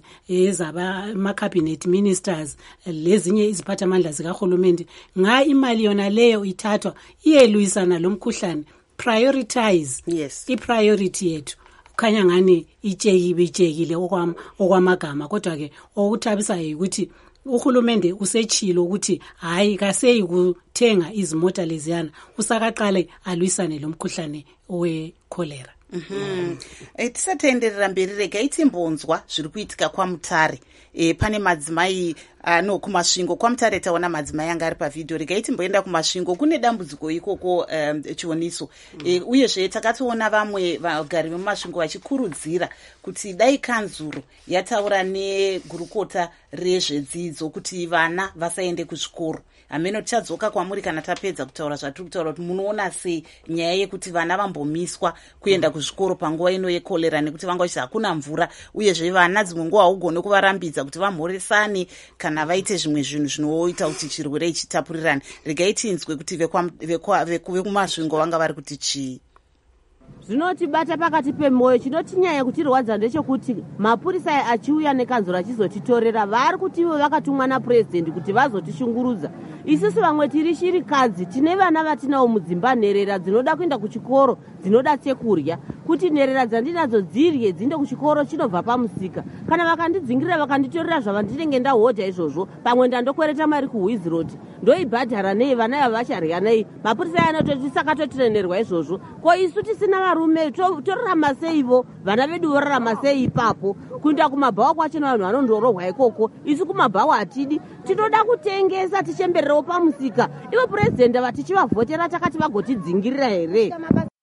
ezaba cabinet ministers, lezinye iziphathamandla zikahulumende. Nga imali yona leyo ithathwa iyelwisana lomkhuhlane. Prioritize. Yes. I-priority yethu khanya ngani itshekile itshekile okwam okwamagama, kodwa ke okuthabisayo ukuthi uhulumende usetshilo ukuthi hayi kaseyi kuthenga izimota leziyana, usakaqale alwisane lomkhuhlane we-cholera. Mhm. Tisatenderera mberi regai timbonzwa zviri kuitika kwaMutare. E, pane madzimai ano kumasvingo kwaMutare taona madzimai anga ari pavidhio. Regai timboenda kumasvingo, kune dambudziko ikoko um, chioniso. E, uyezve takatoona vamwe vagari vemumasvingo vachikurudzira kuti dai kanzuro yataura negurukota rezvedzidzo kuti vana vasaende kuzvikoro. Ameno tichadzoka kwamuri kana tapedza kutaura zvatiri kutaura kuti munoona sei nyaya yekuti vana vambomiswa kuenda kuzvikoro panguva ino yekolera nekuti vanga vachiti hakuna mvura, uyezve vana dzimwe nguva haugone kuvarambidza kuti vamhoresane kana vaite zvimwe zvinhu zvinoita kuti chirwere ichitapurirane. Regai tinzwe kuti vekumasvingo vanga vari kuti chii. Zvinotibata pakati pemwoyo. Chinotinyanya kutirwadza ndechekuti mapurisa achiuya nekanzuro achizotitorera vari kuti ivo vakatumwa napurezidendi kuti vazotishungurudza. Isusu vamwe tiri chirikadzi tine vana vatinawo mudzimba, nherera dzinoda kuenda kuchikoro, dzinoda chekurya, kuti nherera dzandinadzo dzirye dzinde kuchikoro chinobva pamusika. Kana vakandidzingirira vakanditorera zvavandinenge ndahodha izvozvo, pamwe ndandokwereta mari kuWiz Road ndoibhadhara nei, vana ava vacharya nei. Mapurisa anototi saka totirenerwa izvozvo. Ko isu tisina varume torarama seivo, vana vedu vorarama sei ipapo? Kuenda kumabhawa kwachona vanhu vanondorohwa ikoko, isu kumabhawa hatidi. Tinoda kutengesa tichembererawo pamusika. Ivo purezidendi vatichivavhotera takati vagotidzingirira here?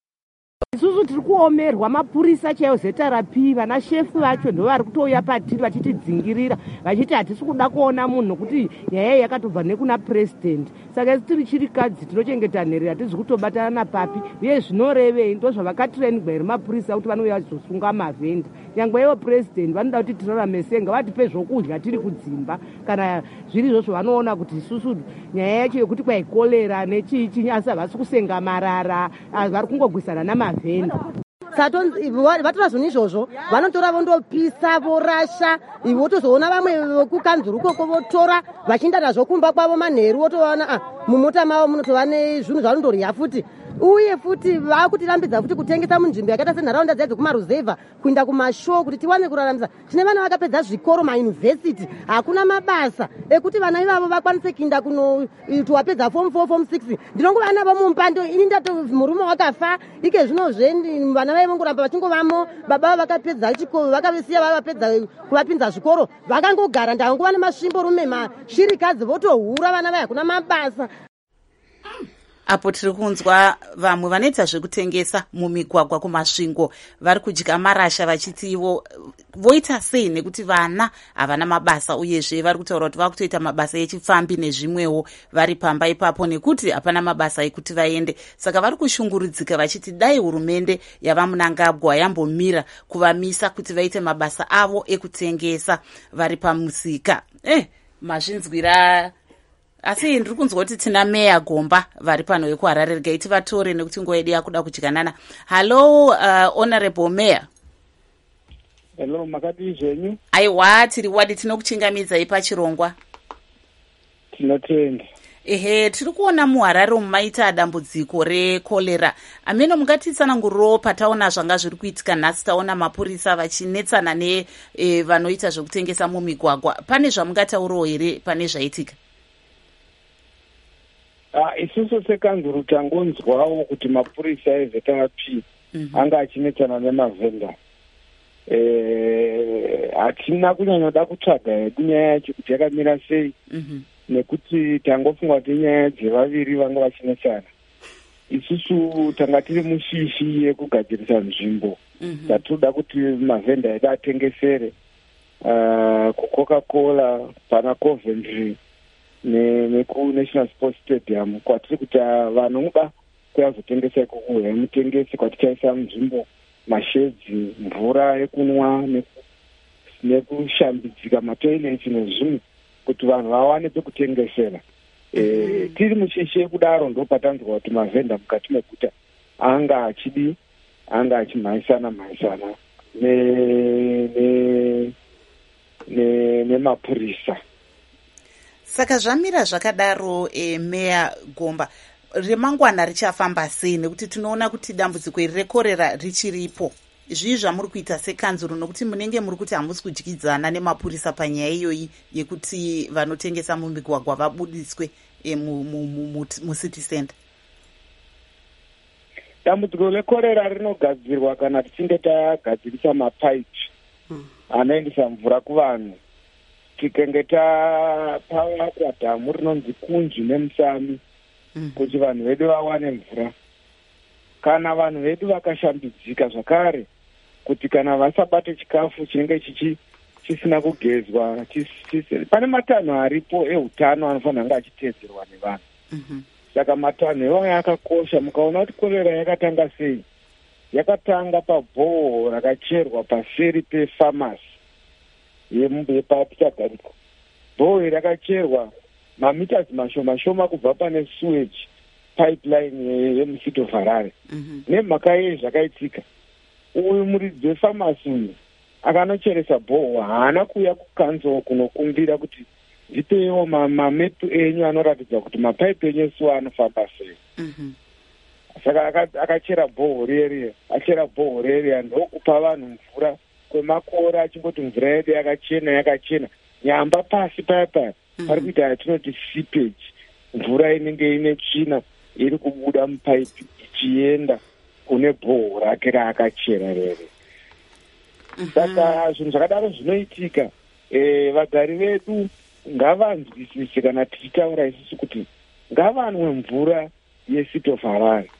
Isusu tiri kuomerwa mapurisa chaiwo zeta rapi, vana shefu vacho ndo vari kutouya patiri vachitidzingirira vachiti hatisi kuda kuona munhu kuti nyaya yakatobva nekuna purezidendi. Saka isi tiri chirikadzi tinochengeta nherera hatizi kutobatana napapi, uye zvinorevei ndo zvavakatirengwa here mapurisa kuti vanouya vachizosunga mavhenda. Nyangwe ivo purezidendi vanoda kuti tirarame sei, ngavatipe zvokudya tiri kudzimba, kana zviri izvozvo vanoona kuti isusu nyaya yacho yekuti kwaikolera nechii chinyi, asi havasi kusenga marara, vari kungogwisana namavhenda. Satonzi vatora zvinhu izvozvo vanotora vondopisa vorasha, ivo tozoona vamwe kukanzuru koko votora vachienda nazvo kumba kwavo manheru, votovaona ah, mumota mavo munotova nezvinhu zvanondorya futi. Uye futi vakutirambidza futi kutengesa munzvimbo yakaita senharaunda dzedu kumaruzevha kuenda kumashow kuti tiwane kuraramisa. Tine vana vakapedza zvikoro mayunivhesiti, hakuna mabasa ekuti vana ivavo vakwanise kuenda kunoiti wapedza form four form six. Ndinongova navo mumpando, ini ndato murume wakafa ike zvinozve vana vaivo ngoramba vachingovamo, baba vakapedza chikoro vakavisiya vavapedza kuvapinza zvikoro vakangogara. Ndangova nemasvimbo rume mashirikadzi votohura vana vai hakuna mabasa. Apo tiri kunzwa vamwe vanoita zvekutengesa mumigwagwa kumasvingo vari kudya marasha vachiti ivo voita sei nekuti vana havana mabasa, uyezve vari kutaura kuti vakutoita mabasa echipfambi nezvimwewo vari pamba ipapo nekuti hapana mabasa ekuti vaende. Saka vari kushungurudzika vachiti dai hurumende yavaMunangagwa yambomira kuvamisa kuti vaite mabasa avo ekutengesa vari pamusika. Eh, mazvinzwira. Asi ndiri kunzwa kuti tina meya Gomba vari pano vekuHarare. Regai tivatore nekuti nguva yedu yakuda kudyanana. Hello, uh, honorable mayor. Hello, makati zvenyu? Aiwa, tiri wadi tinokuchingamidzai pachirongwa. Tinotenda. Ehe, tiri kuona muHarare mumaita dambudziko rekolera. Ameno mungatitsanangurirawo pataona zvanga zviri kuitika nhasi, taona mapurisa vachinetsana ne e, vanoita zvekutengesa mumigwagwa. Pane zvamungataurawo here pane zvaitika? Ah, isusu sekanzuro tangonzwawo kuti mapurisa ezeta rapi anga achinetsana nemavhenda. Eh, hatina kunyanyoda kutsvaga hedu nyaya yacho kuti yakamira sei, nekuti tangofunga kuti nyaya dzevaviri vanga vachinetsana. Isusu tanga tiri mushishi yekugadzirisa nzvimbo dzatoda kuti mavhenda edu atengesere uh, kuCoca-Cola pana Coventry neku-National Sports Stadium, kwatiri kuti vanoda kuyazotengesa ikoko mutengesi kwatichaisa munzvimbo mashedzi, mvura yekunwa nekushambidzika matoileti nezvimwe. kuti vanhu vawane pekutengesera. E, tiri mushishe kudaro ndo patanzwa kuti mavhenda mukati meguta anga achidi anga achimhaisana mhaisana ne ne ne nemapurisa. Saka zvamira zvakadaro e, Meya Gomba, remangwana richafamba sei nekuti tinoona kuti dambudziko iri rekorera richiripo. Zvii zvamuri kuita sekanzuro nokuti munenge muri kuti hamusi kudyidzana nemapurisa panyaya iyoyi yekuti vanotengesa mumigwagwa vabudiswe e, mucity center? Dambudziko rekorera rinogadzirwa kana tichinge tagadzirisa mapaipi hmm. anoendesa mvura kuvanhu. Tikange tapavakwa dhamu rinonzi Kunji neMusami hmm. kuti vanhu vedu vawane mvura. Kana vanhu vedu vakashambidzika zvakare kuti kana vasabate chikafu chinenge chichi chisina kugezwa, pane matanho aripo eutano anofanira kunge achiteedzerwa nevanhu. Mm-hmm. Saka matanho iwayo akakosha. Mukaona kuti korera yakatanga sei? Yakatanga pabhoho rakacherwa paseri pefamasi yepatichagarika. Bhoho iri rakacherwa mamitazi mashoma shoma kubva pane sewage pipeline yemusito Harare. Mm-hmm. Nemhaka yei zvakaitika? Uyu muridzi wefamasi uyu akanocheresa bhoho haana kuuya kukanzo kunokumbira kuti ndipeiwo mamepu enyu anoratidza kuti mapaipi enyu esuwa anofamba sei. Mm-hmm. Saka akachera bhoho reriya, achera bhoho reriya ndokupa vanhu mvura kwemakore achingoti mvura yedu yakachena yakachena. Nyamba pasi paya paya pari kuita yatinoti seepage, mvura inenge ine tsvina iri kubuda mupaipi ichienda kune bhoho rake raakachera rere. Saka zvinhu zvakadaro zvinoitika. E, vagari vedu ngavanzwisise kana tichitaura isusu kuti ngavanwe mvura yeCity of Harare,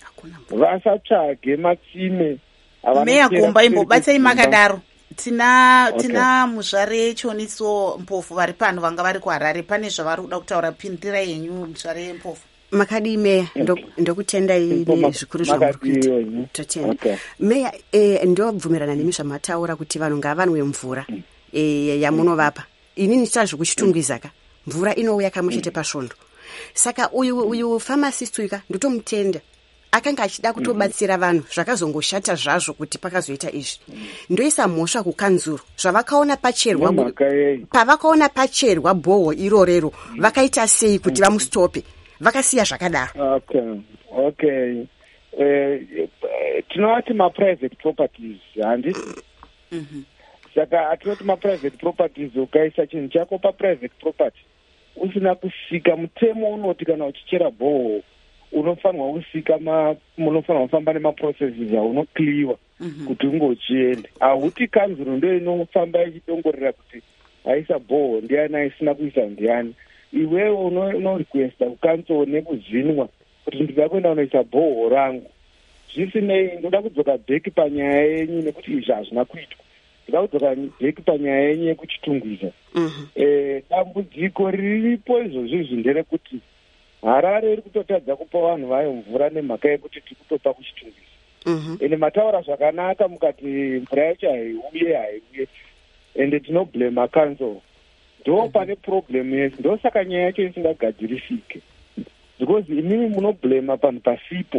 vasatsvage matsime. Meya Gomba, imbobatsei makadaro. Tina okay. tina muzvare Choniso Mpofu vari pano vanga vari kuHarare. Pane zvavari kuda kutaura, pindira yenyu muzvare Mpofu. Makadi Meya, ndokutendai nezvikuru zvamuri kuita. Totenda. Meya, ndobvumirana nemi zvamataura kuti vanhu ngavanwe mvura yamunovapa. Inini ndichita zvekuchitungwiza ka mvura inouya kamwe chete pasvondo. Saka uyu uyu pharmacist uyu ndotomutenda akanga achida kutobatsira vanhu, zvakazongoshata zvazvo kuti pakazoita izvi. Ndoisa mhosva kukanzuro zvavakaona pacherwa, pavakaona pacherwa bhoho irorero vakaita sei kuti vamustope, vakasiya zvakadaro. Okay, okay. Eh, tinoti ma private properties handi. Mhm. Saka atinoti ma private properties, ukaisa chinhu chako pa private property usina kusika mutemo unoti kana uchichera bhoho unofanirwa kusika ma munofanirwa kufamba nemaprocesses aunokliwa mm-hmm. kuti ungochienda. Ahuti kanzuro ndo inofamba ichidongorera kuti aisa bhoho ndiani aisina kuisa ndiani. Iwewe uno requesta kukanzuro nekuzinwa kuti ndida kuenda unoisa bhoho rangu. Zvisinei ndoda kudzoka bheki panyaya yenyu nekuti izvi hazvina kuitwa. Ndoda kudzoka bheki panyaya yenyu yekuchitungwiza. Mm-hmm. Eh, dambudziko riripo izvozvi zvinderekuti Harare iri kutotadza kupa vanhu vayo mvura nemhaka yekuti tiri kutopa kuchitungwiza. Mm-hmm. Ende mataura zvakanaka mukati mvura yacho haiuye haiuye. Ende tinoblame council. Ndo mm-hmm. pane problem yese. Ndo saka nyaya yacho isingagadzirisike. Because inini munoblame panhu pasipo.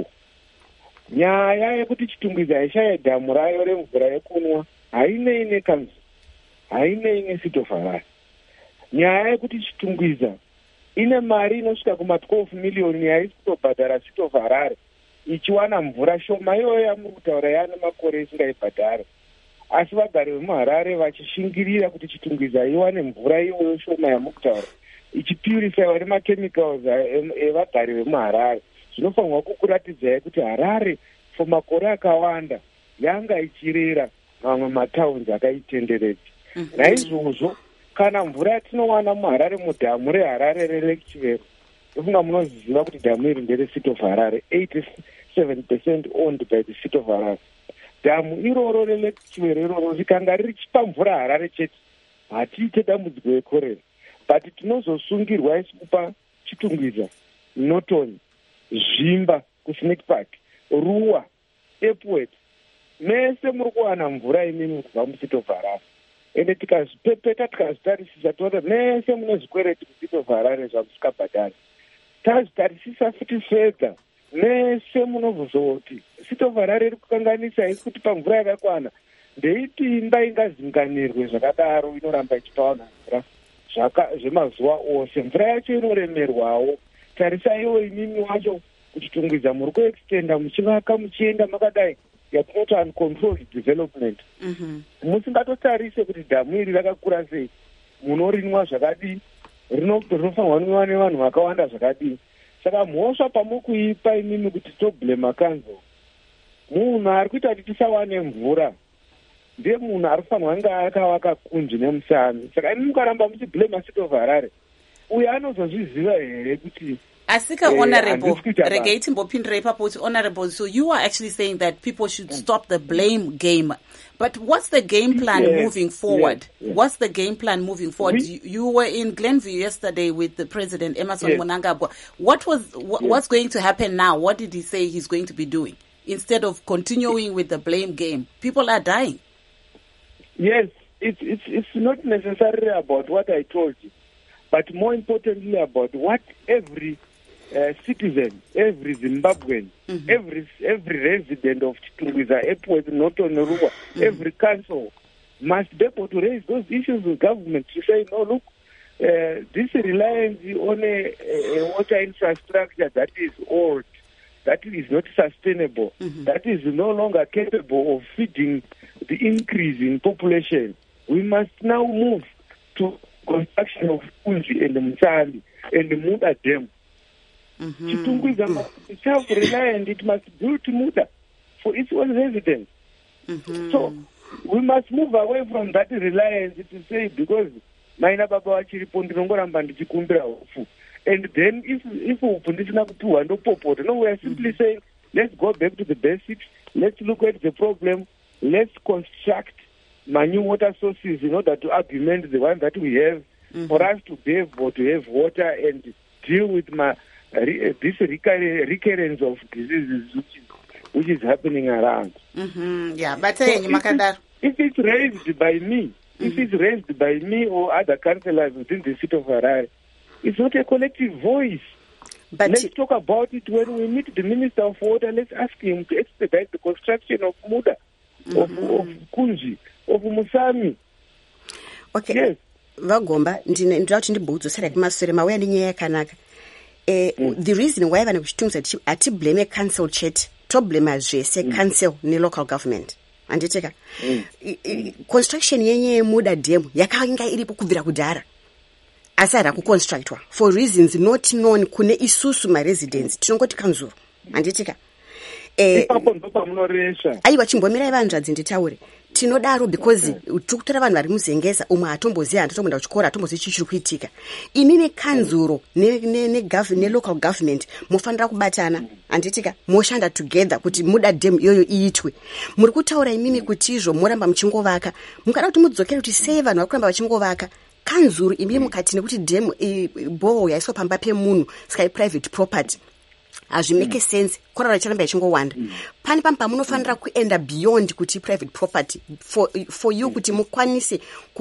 Nyaya yekuti chitungwiza haishaya dhamu rayo remvura yekunwa hainei nekanzuro, hainei neCity of Harare. Nyaya yekuti chitungwiza ine mari inosvika kuma twelve million yaisi kutobhadhara City of Harare ichiwana mvura shoma iyoyo yamuri kutaura yana makore isingaibhadhara. Asi vagari vemuHarare vachishingirira kuti chitungwiza iwane mvura iyoyo shoma yamuri kutaura ichipurifaiwa nemachemicals evagari vemuHarare. Zvinofanirwa kukuratidzai kuti Harare for makore akawanda yanga ichirera mamwe mataundi akaitenderedza. Mm-hmm. Naizvozvo kana mvura yatinowana muHarare mudhamu reHarare reLake Chivero, ufunga munoziva kuti dhamu iri ndereCity of Harare, eighty-seven percent owned by the City of Harare. Dhamu iroro reLake Chivero iroro rikanga richipa mvura Harare chete, hatiite dambudziko rekorera. But tinozosungirwa isi kupa chitungwiza, Norton, Zvimba kuSnake Park, Ruwa, Epworth, mese muri kuwana mvura imimi kubva muCity of Harare. ende tikazipepeta tikazitarisisa toona mese mune zvikwereti kusito vharare zvamusikabhadhari. Tazvitarisisa futi fedha mese munobvuzoti sito vharare iri kukanganisa isi kuti pamvura yakakwana ndeiti imba ingazinganirwe zvakadaro inoramba ichipawana mvura zvemazuva ose. Mvura yacho inoremerwawo. Tarisaiwo imimi wacho kuchitungwiza muri kuextenda muchivaka muchienda makadai yatinoti uncontrolled development. Musingatotarise kuti dhamu iri rakakura sei, munorinwa zvakadii, rinofanirwa kunwiwa nevanhu vakawanda zvakadii. Saka mhosva pamukuipa imimi kuti toblema council, munhu ari kuita kuti tisawane mvura ndiye munhu ari kufanirwa kunge akavaka kunji nemusami. Saka imi mukaramba muchiblema City of Harare, uyo anozozviziva here kuti Asika uh, honorable, regate Mbopindre Papoti, honorable, so you are actually saying that people should stop the blame game. But what's the game plan yes, moving forward? Yes, yes. What's the game plan moving forward? We, you were in Glenview yesterday with the president, Emmerson yes. Mnangagwa. What was, what, yes. what's going to happen now? What did he say he's going to be doing? Instead of continuing with the blame game, people are dying. Yes, it's, it's, it's not necessarily about what I told you, but more importantly about what every Uh, citizen, every Zimbabwean, mm-hmm. every every resident of Chitungwiza, Epworth, Norton, Ruwa, mm-hmm. every council must be able to raise those issues with government to say, no, look, uh, this reliance on a, a water infrastructure that is old, that is not sustainable, mm-hmm. that is no longer capable of feeding the increase in population. We must now move to construction of Kunji and the Msali and the Muda Dam. Mm-hmm. Chitungwiza is self-reliant. It must build Muda for its own residents. Mm-hmm. So we must move away from that reliance to say because maina baba wachiripo ndinongoramba ndichikumbira hofu. And then if if upundisina kupuwa ndopopota. No, we are simply mm-hmm. saying let's go back to the basics. Let's look at the problem. Let's construct my new water sources in order to augment the one that we have mm-hmm. for us to be able to have water and deal with my this recurrence of diseases which is, which is happening around. Mm-hmm. Yeah, but so if, it, if it's raised by me, mm-hmm. if it's raised by me or other councillors within the city of Harare, it's not a collective voice. But let's talk about it when we meet the Minister of Water. Let's ask him to expedite the construction of Muda, mm-hmm. of, of Kunji, of Musami. Okay. Yes. Vagomba, ndinoda kuti ndibvunzosera kumashure mauya nenyaya yakanaka. Uh, mm. The reason why vana kuchitungisa ati blame council chet to blame zvese mm. council ne local government anditeka mm. mm. construction yenye Muda Dam yakanga iripo kubvira kudhara asi ara kuconstructwa for reasons not known kune isusu ma residents tinongoti kanzuro anditeka eh aiwa chimbomirai vanzvadzi nditaure tinodaro because tikutora vanhu vari muzengesa umwe atomboziya andotomboenda kuchikora atomboziya chiri kuitika. Imimi kanzuro ne ne ne government ne local government mofanira kubatana anditika moshanda together kuti Muda Dam yoyo iitwe. Muri kutaura imimi kuti izvo moramba muchingovaka mukada kuti mudzokere kuti sei vanhu vakuramba vachingovaka kanzuro imimi mukati nekuti dam boho yaiswa pamba pemunhu sky private property azvimeke sense korara chiramba ichingowanda pani pampa munofanira kuenda beyond kuti private property for for you kuti mukwanise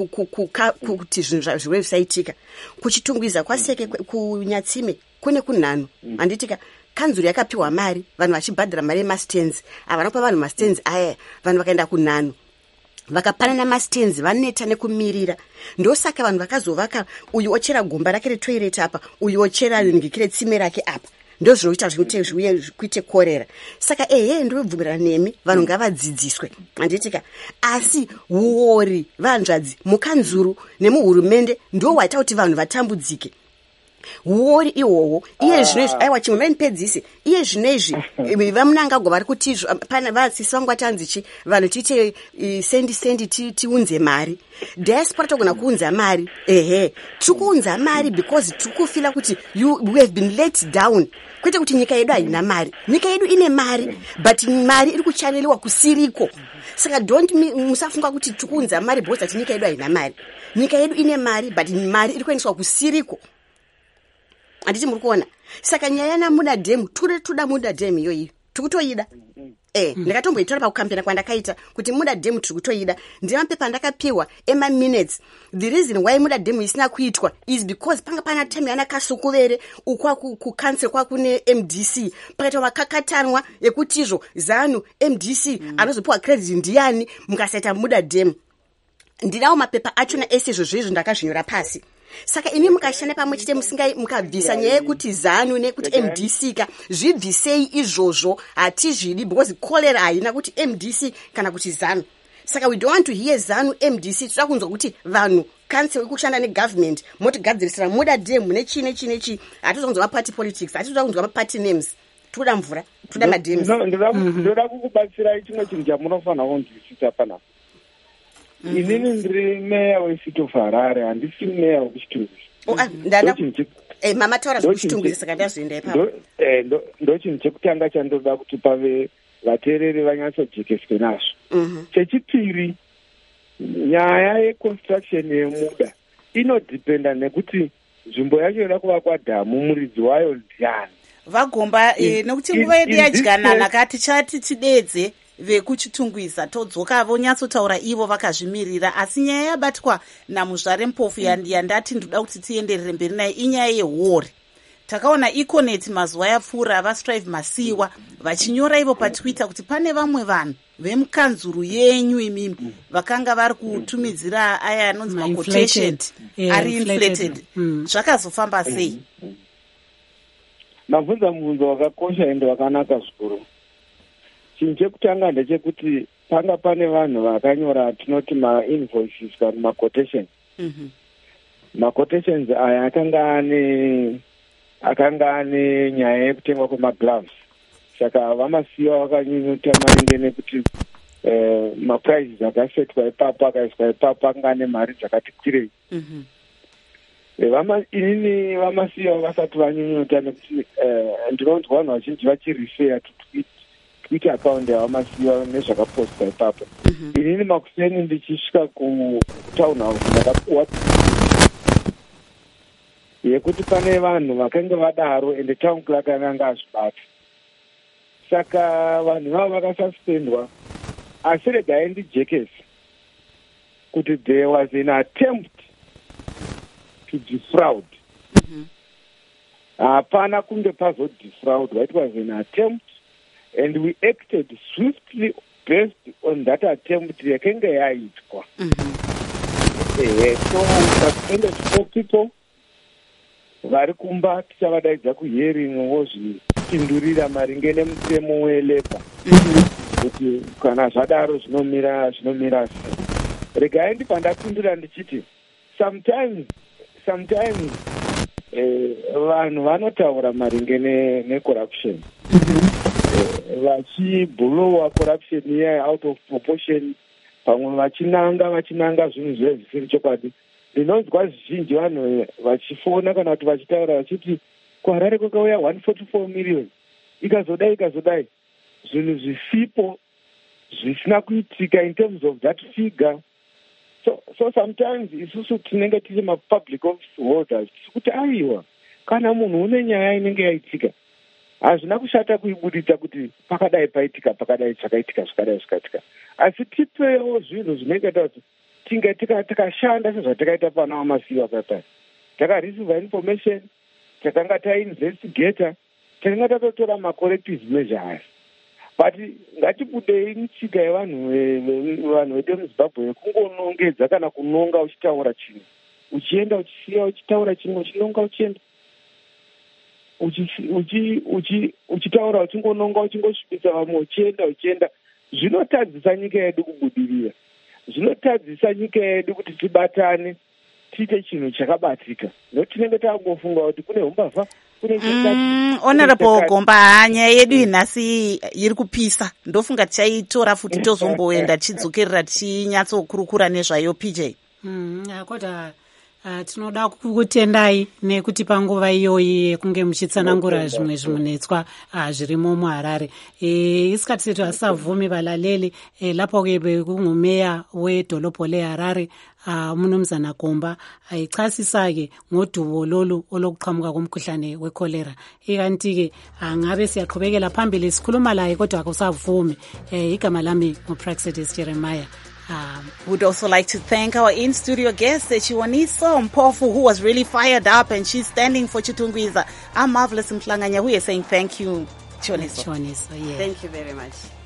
kuti zvinhu zviwe zvisaitika kuchitungwiza kwaseke kunyatsime kune kunhano anditika kanzuro yakapiwa mari vanhu vachibhadhara mari yemastands avana kupa vanhu mastands aya vanhu vakaenda kunhano vakapanana mastands vaneta nekumirira ndosaka vanhu vakazovaka uyu ochera gomba rake retoilet apa uyu ochera ngikire tsime rake apa ndozvinoita zvinote zviuye kuite korera. Saka ehe ndobvumirana nemi vanhu ngavadzidziswe anditika asi uori vanzvadzi mukanzuro nemuhurumende ndo waita kuti vanhu vatambudzike. Uori ihwohwo iye zvinezvi aiwa chimwe mainipedzise iye zvinezvi vamunangagwa vari kuti pana vasisi vangu vatanzichi vanhu tiite sendi sendi tiunze mari diaspora togona kuunza mari ehe tikuunza mari because tikufila kuti you we have been let down kwete kuti nyika yedu haina mari. Nyika yedu ine mari but mari iri kuchaneliwa kusiriko. Saka don't musafunga kuti tikuunza mari because ati nyika yedu haina mari. Nyika yedu ine mari but mari iri kuendeswa kusiriko. Anditi muri kuona saka nyaya na Muda Dam turi tuda Muda Dam yoyi tikutoida eh ndakatomboitora pakukambena kwandakaita kuti muda demu tiri kutoida ndine mapepa ndakapiwa ema minutes. The reason why muda demu isina kuitwa is because panga pana time yana kasukuvere ukwa ku cancel kwa kune M D C pakaita makakatanwa ekutizvo ZANU M D C mm. anozopiwa credit ndiani mukasaita muda demu. Ndinawo mapepa achona ese izvozvo ndakazvinyora pasi. Saka ini mukashanda pamwe chete musingai mukabvisa nyaya yekuti ZANU nekuti M D C ka zvibvisei izvozvo hatizvidi because cholera haina kuti M D C kana kuti ZANU. Saka we don't want to hear ZANU M D C toda kunzwa kuti vanhu council ikushanda negovernment motigadzirisira muda demu nechi nechi nechi hatizoda kunzwa maparty politics hatizoda kunzwa maparty names toda mvura toda madems. Ndoda kukubatsirai chimwe chinhu chamunofanira kunzwisisa panapa. Inini ndiri meya weCity of Harare handisi meya wekuchitungwiza. Mama taura zvekuchitungwiza saka ndazoenda ipapo. Ndochinhu chekutanga chandoda kuti pave vateereri vanyatsojekeswe nazvo. Chechipiri, nyaya yeconstruction yemuda inodhipenda nekuti nzvimbo yacho yoda kuvakwa dhamu muridzi wayo ndiani. Vagomba nekuti nguva yedu yadyanana kati chati tidedze vekuchitungwiza todzoka vonyatsotaura ivo vakazvimirira, asi nyaya yabatwa namuzvare mpofu yandati ndoda kuti tienderere mberi nayo inyaya yehori. Takaona Econet mazuva yapfuura vastrive masiwa vachinyora ivo patwitter kuti pane vamwe vanhu vemukanzuru yenyu imimi vakanga vari kutumidzira aya anonzi maquotation ari inflated. Zvakazofamba sei? Mabvunza mubvunzo wakakosha ende wakanaka zvikuru. Chinhu chekutanga ndechekuti panga pane vanhu vakanyora tinoti ma-invoices kana ma-quotations. Ma-quotations aya akanga ane akanga ane nyaya yekutengwa kwemagloves. Saka vamasiwa vakanyunyuta maringe nekuti maprizes akasetwa ipapo akaiswa ipapo anga ane mari dzakati kwirei. Inini vamasiwa vasati vanyunyuta nekuti ndinonzwa vanhu vazhinji vachirifeya Twitter account yavamasiwa nezvakapostwa ipapo. Inini makuseni ndichisvika kutown house ndakapuwa yekuti pane vanhu vakanga vadaro ende town clerk akanga azvibata. Saka vanhu vavo vakasuspendwa, asi regai ndijekesi kuti there was an attempt to defraud. Hapana kunge pazodefraud, it was an attempt and we acted swiftly based on that attempt yakanga yaitwa. So we suspended four people. Vari kumba tichavadaidza kuhearing wozvipindurira maringe nemutemo welepa kuti kana zvadaro zvinomira zvinomira sei. Regai ndipa ndapindura ndichiti sometimes sometimes vanhu vanotaura maringe necorruption vachibhulowa corruption iyayi out of proportion, pamwe vachinanga vachinanga zvinhu zvezvisiri chokwadi. Ndinonzwa zvizhinji vanhu vachifona kana kuti vachitaura vachiti kuHarare kwakauya one forty four million ikazodai ikazodai zvinhu zvisipo zvisina kuitika in terms of that figure. So, so sometimes isusu tinenge tiri mapublic office holders kuti aiwa kana munhu une nyaya inenge yaitika hazvina kushata kuibuditsa kuti pakadai paitika pakadai chakaitika zvakadai zvakaitika, asi tipewo zvinhu zvinenge kuti tinge takashanda sezvatakaita pana wamasiwa papai, takareceive information, takanga tainvestigata, takanga tatotora macorrective measures. But ngatibudei mutsika yevanhu vanhu vedu muZimbabwe kungonongedza kana kunonga uchitaura chinhu uchienda uchisiya uchitaura chinhu uchinonga uchienda uchitaura uchingononga uchingosvipisa vamwe uchienda uchienda. Zvinotadzisa nyika yedu kubudirira, zvinotadzisa nyika yedu kuti tibatane tiite chinhu chakabatika. Notinenge takungofunga kuti kune umbavha kune mm, honorable Gomba, nyaya yedu inhasi iri kupisa, ndofunga tichaitora futi tozomboenda tichidzokerera tichinyatsokurukura nezvayo P J. Mm, kodwa uh, tinoda kukutendai nekuti panguva iyoyi yekunge muchitsanangura zvimwe zvimunetswa uh, zvirimo muharare e, isikatiseti asavhumi valaleli e, lapho ke bekungummeya wedolobho leharare uh, umnumzana Gomba ayichasisa-ke ngodubo lolu olokuqhamuka komkhuhlane wekholera ikanti-ke angabe siyaqhubekela phambili sikhuluma laye kodwa akusavumi eh, igama lami nguPraxedis Jeremiah. Um, Would also like to thank our in-studio guest, Chiwoniso Mpofu, who was really fired up, and she's standing for Chitungwiza. I'm Marvelous Mhlanganya, who is saying thank you, Chiwoniso. Chiwoniso, yeah. Thank you very much.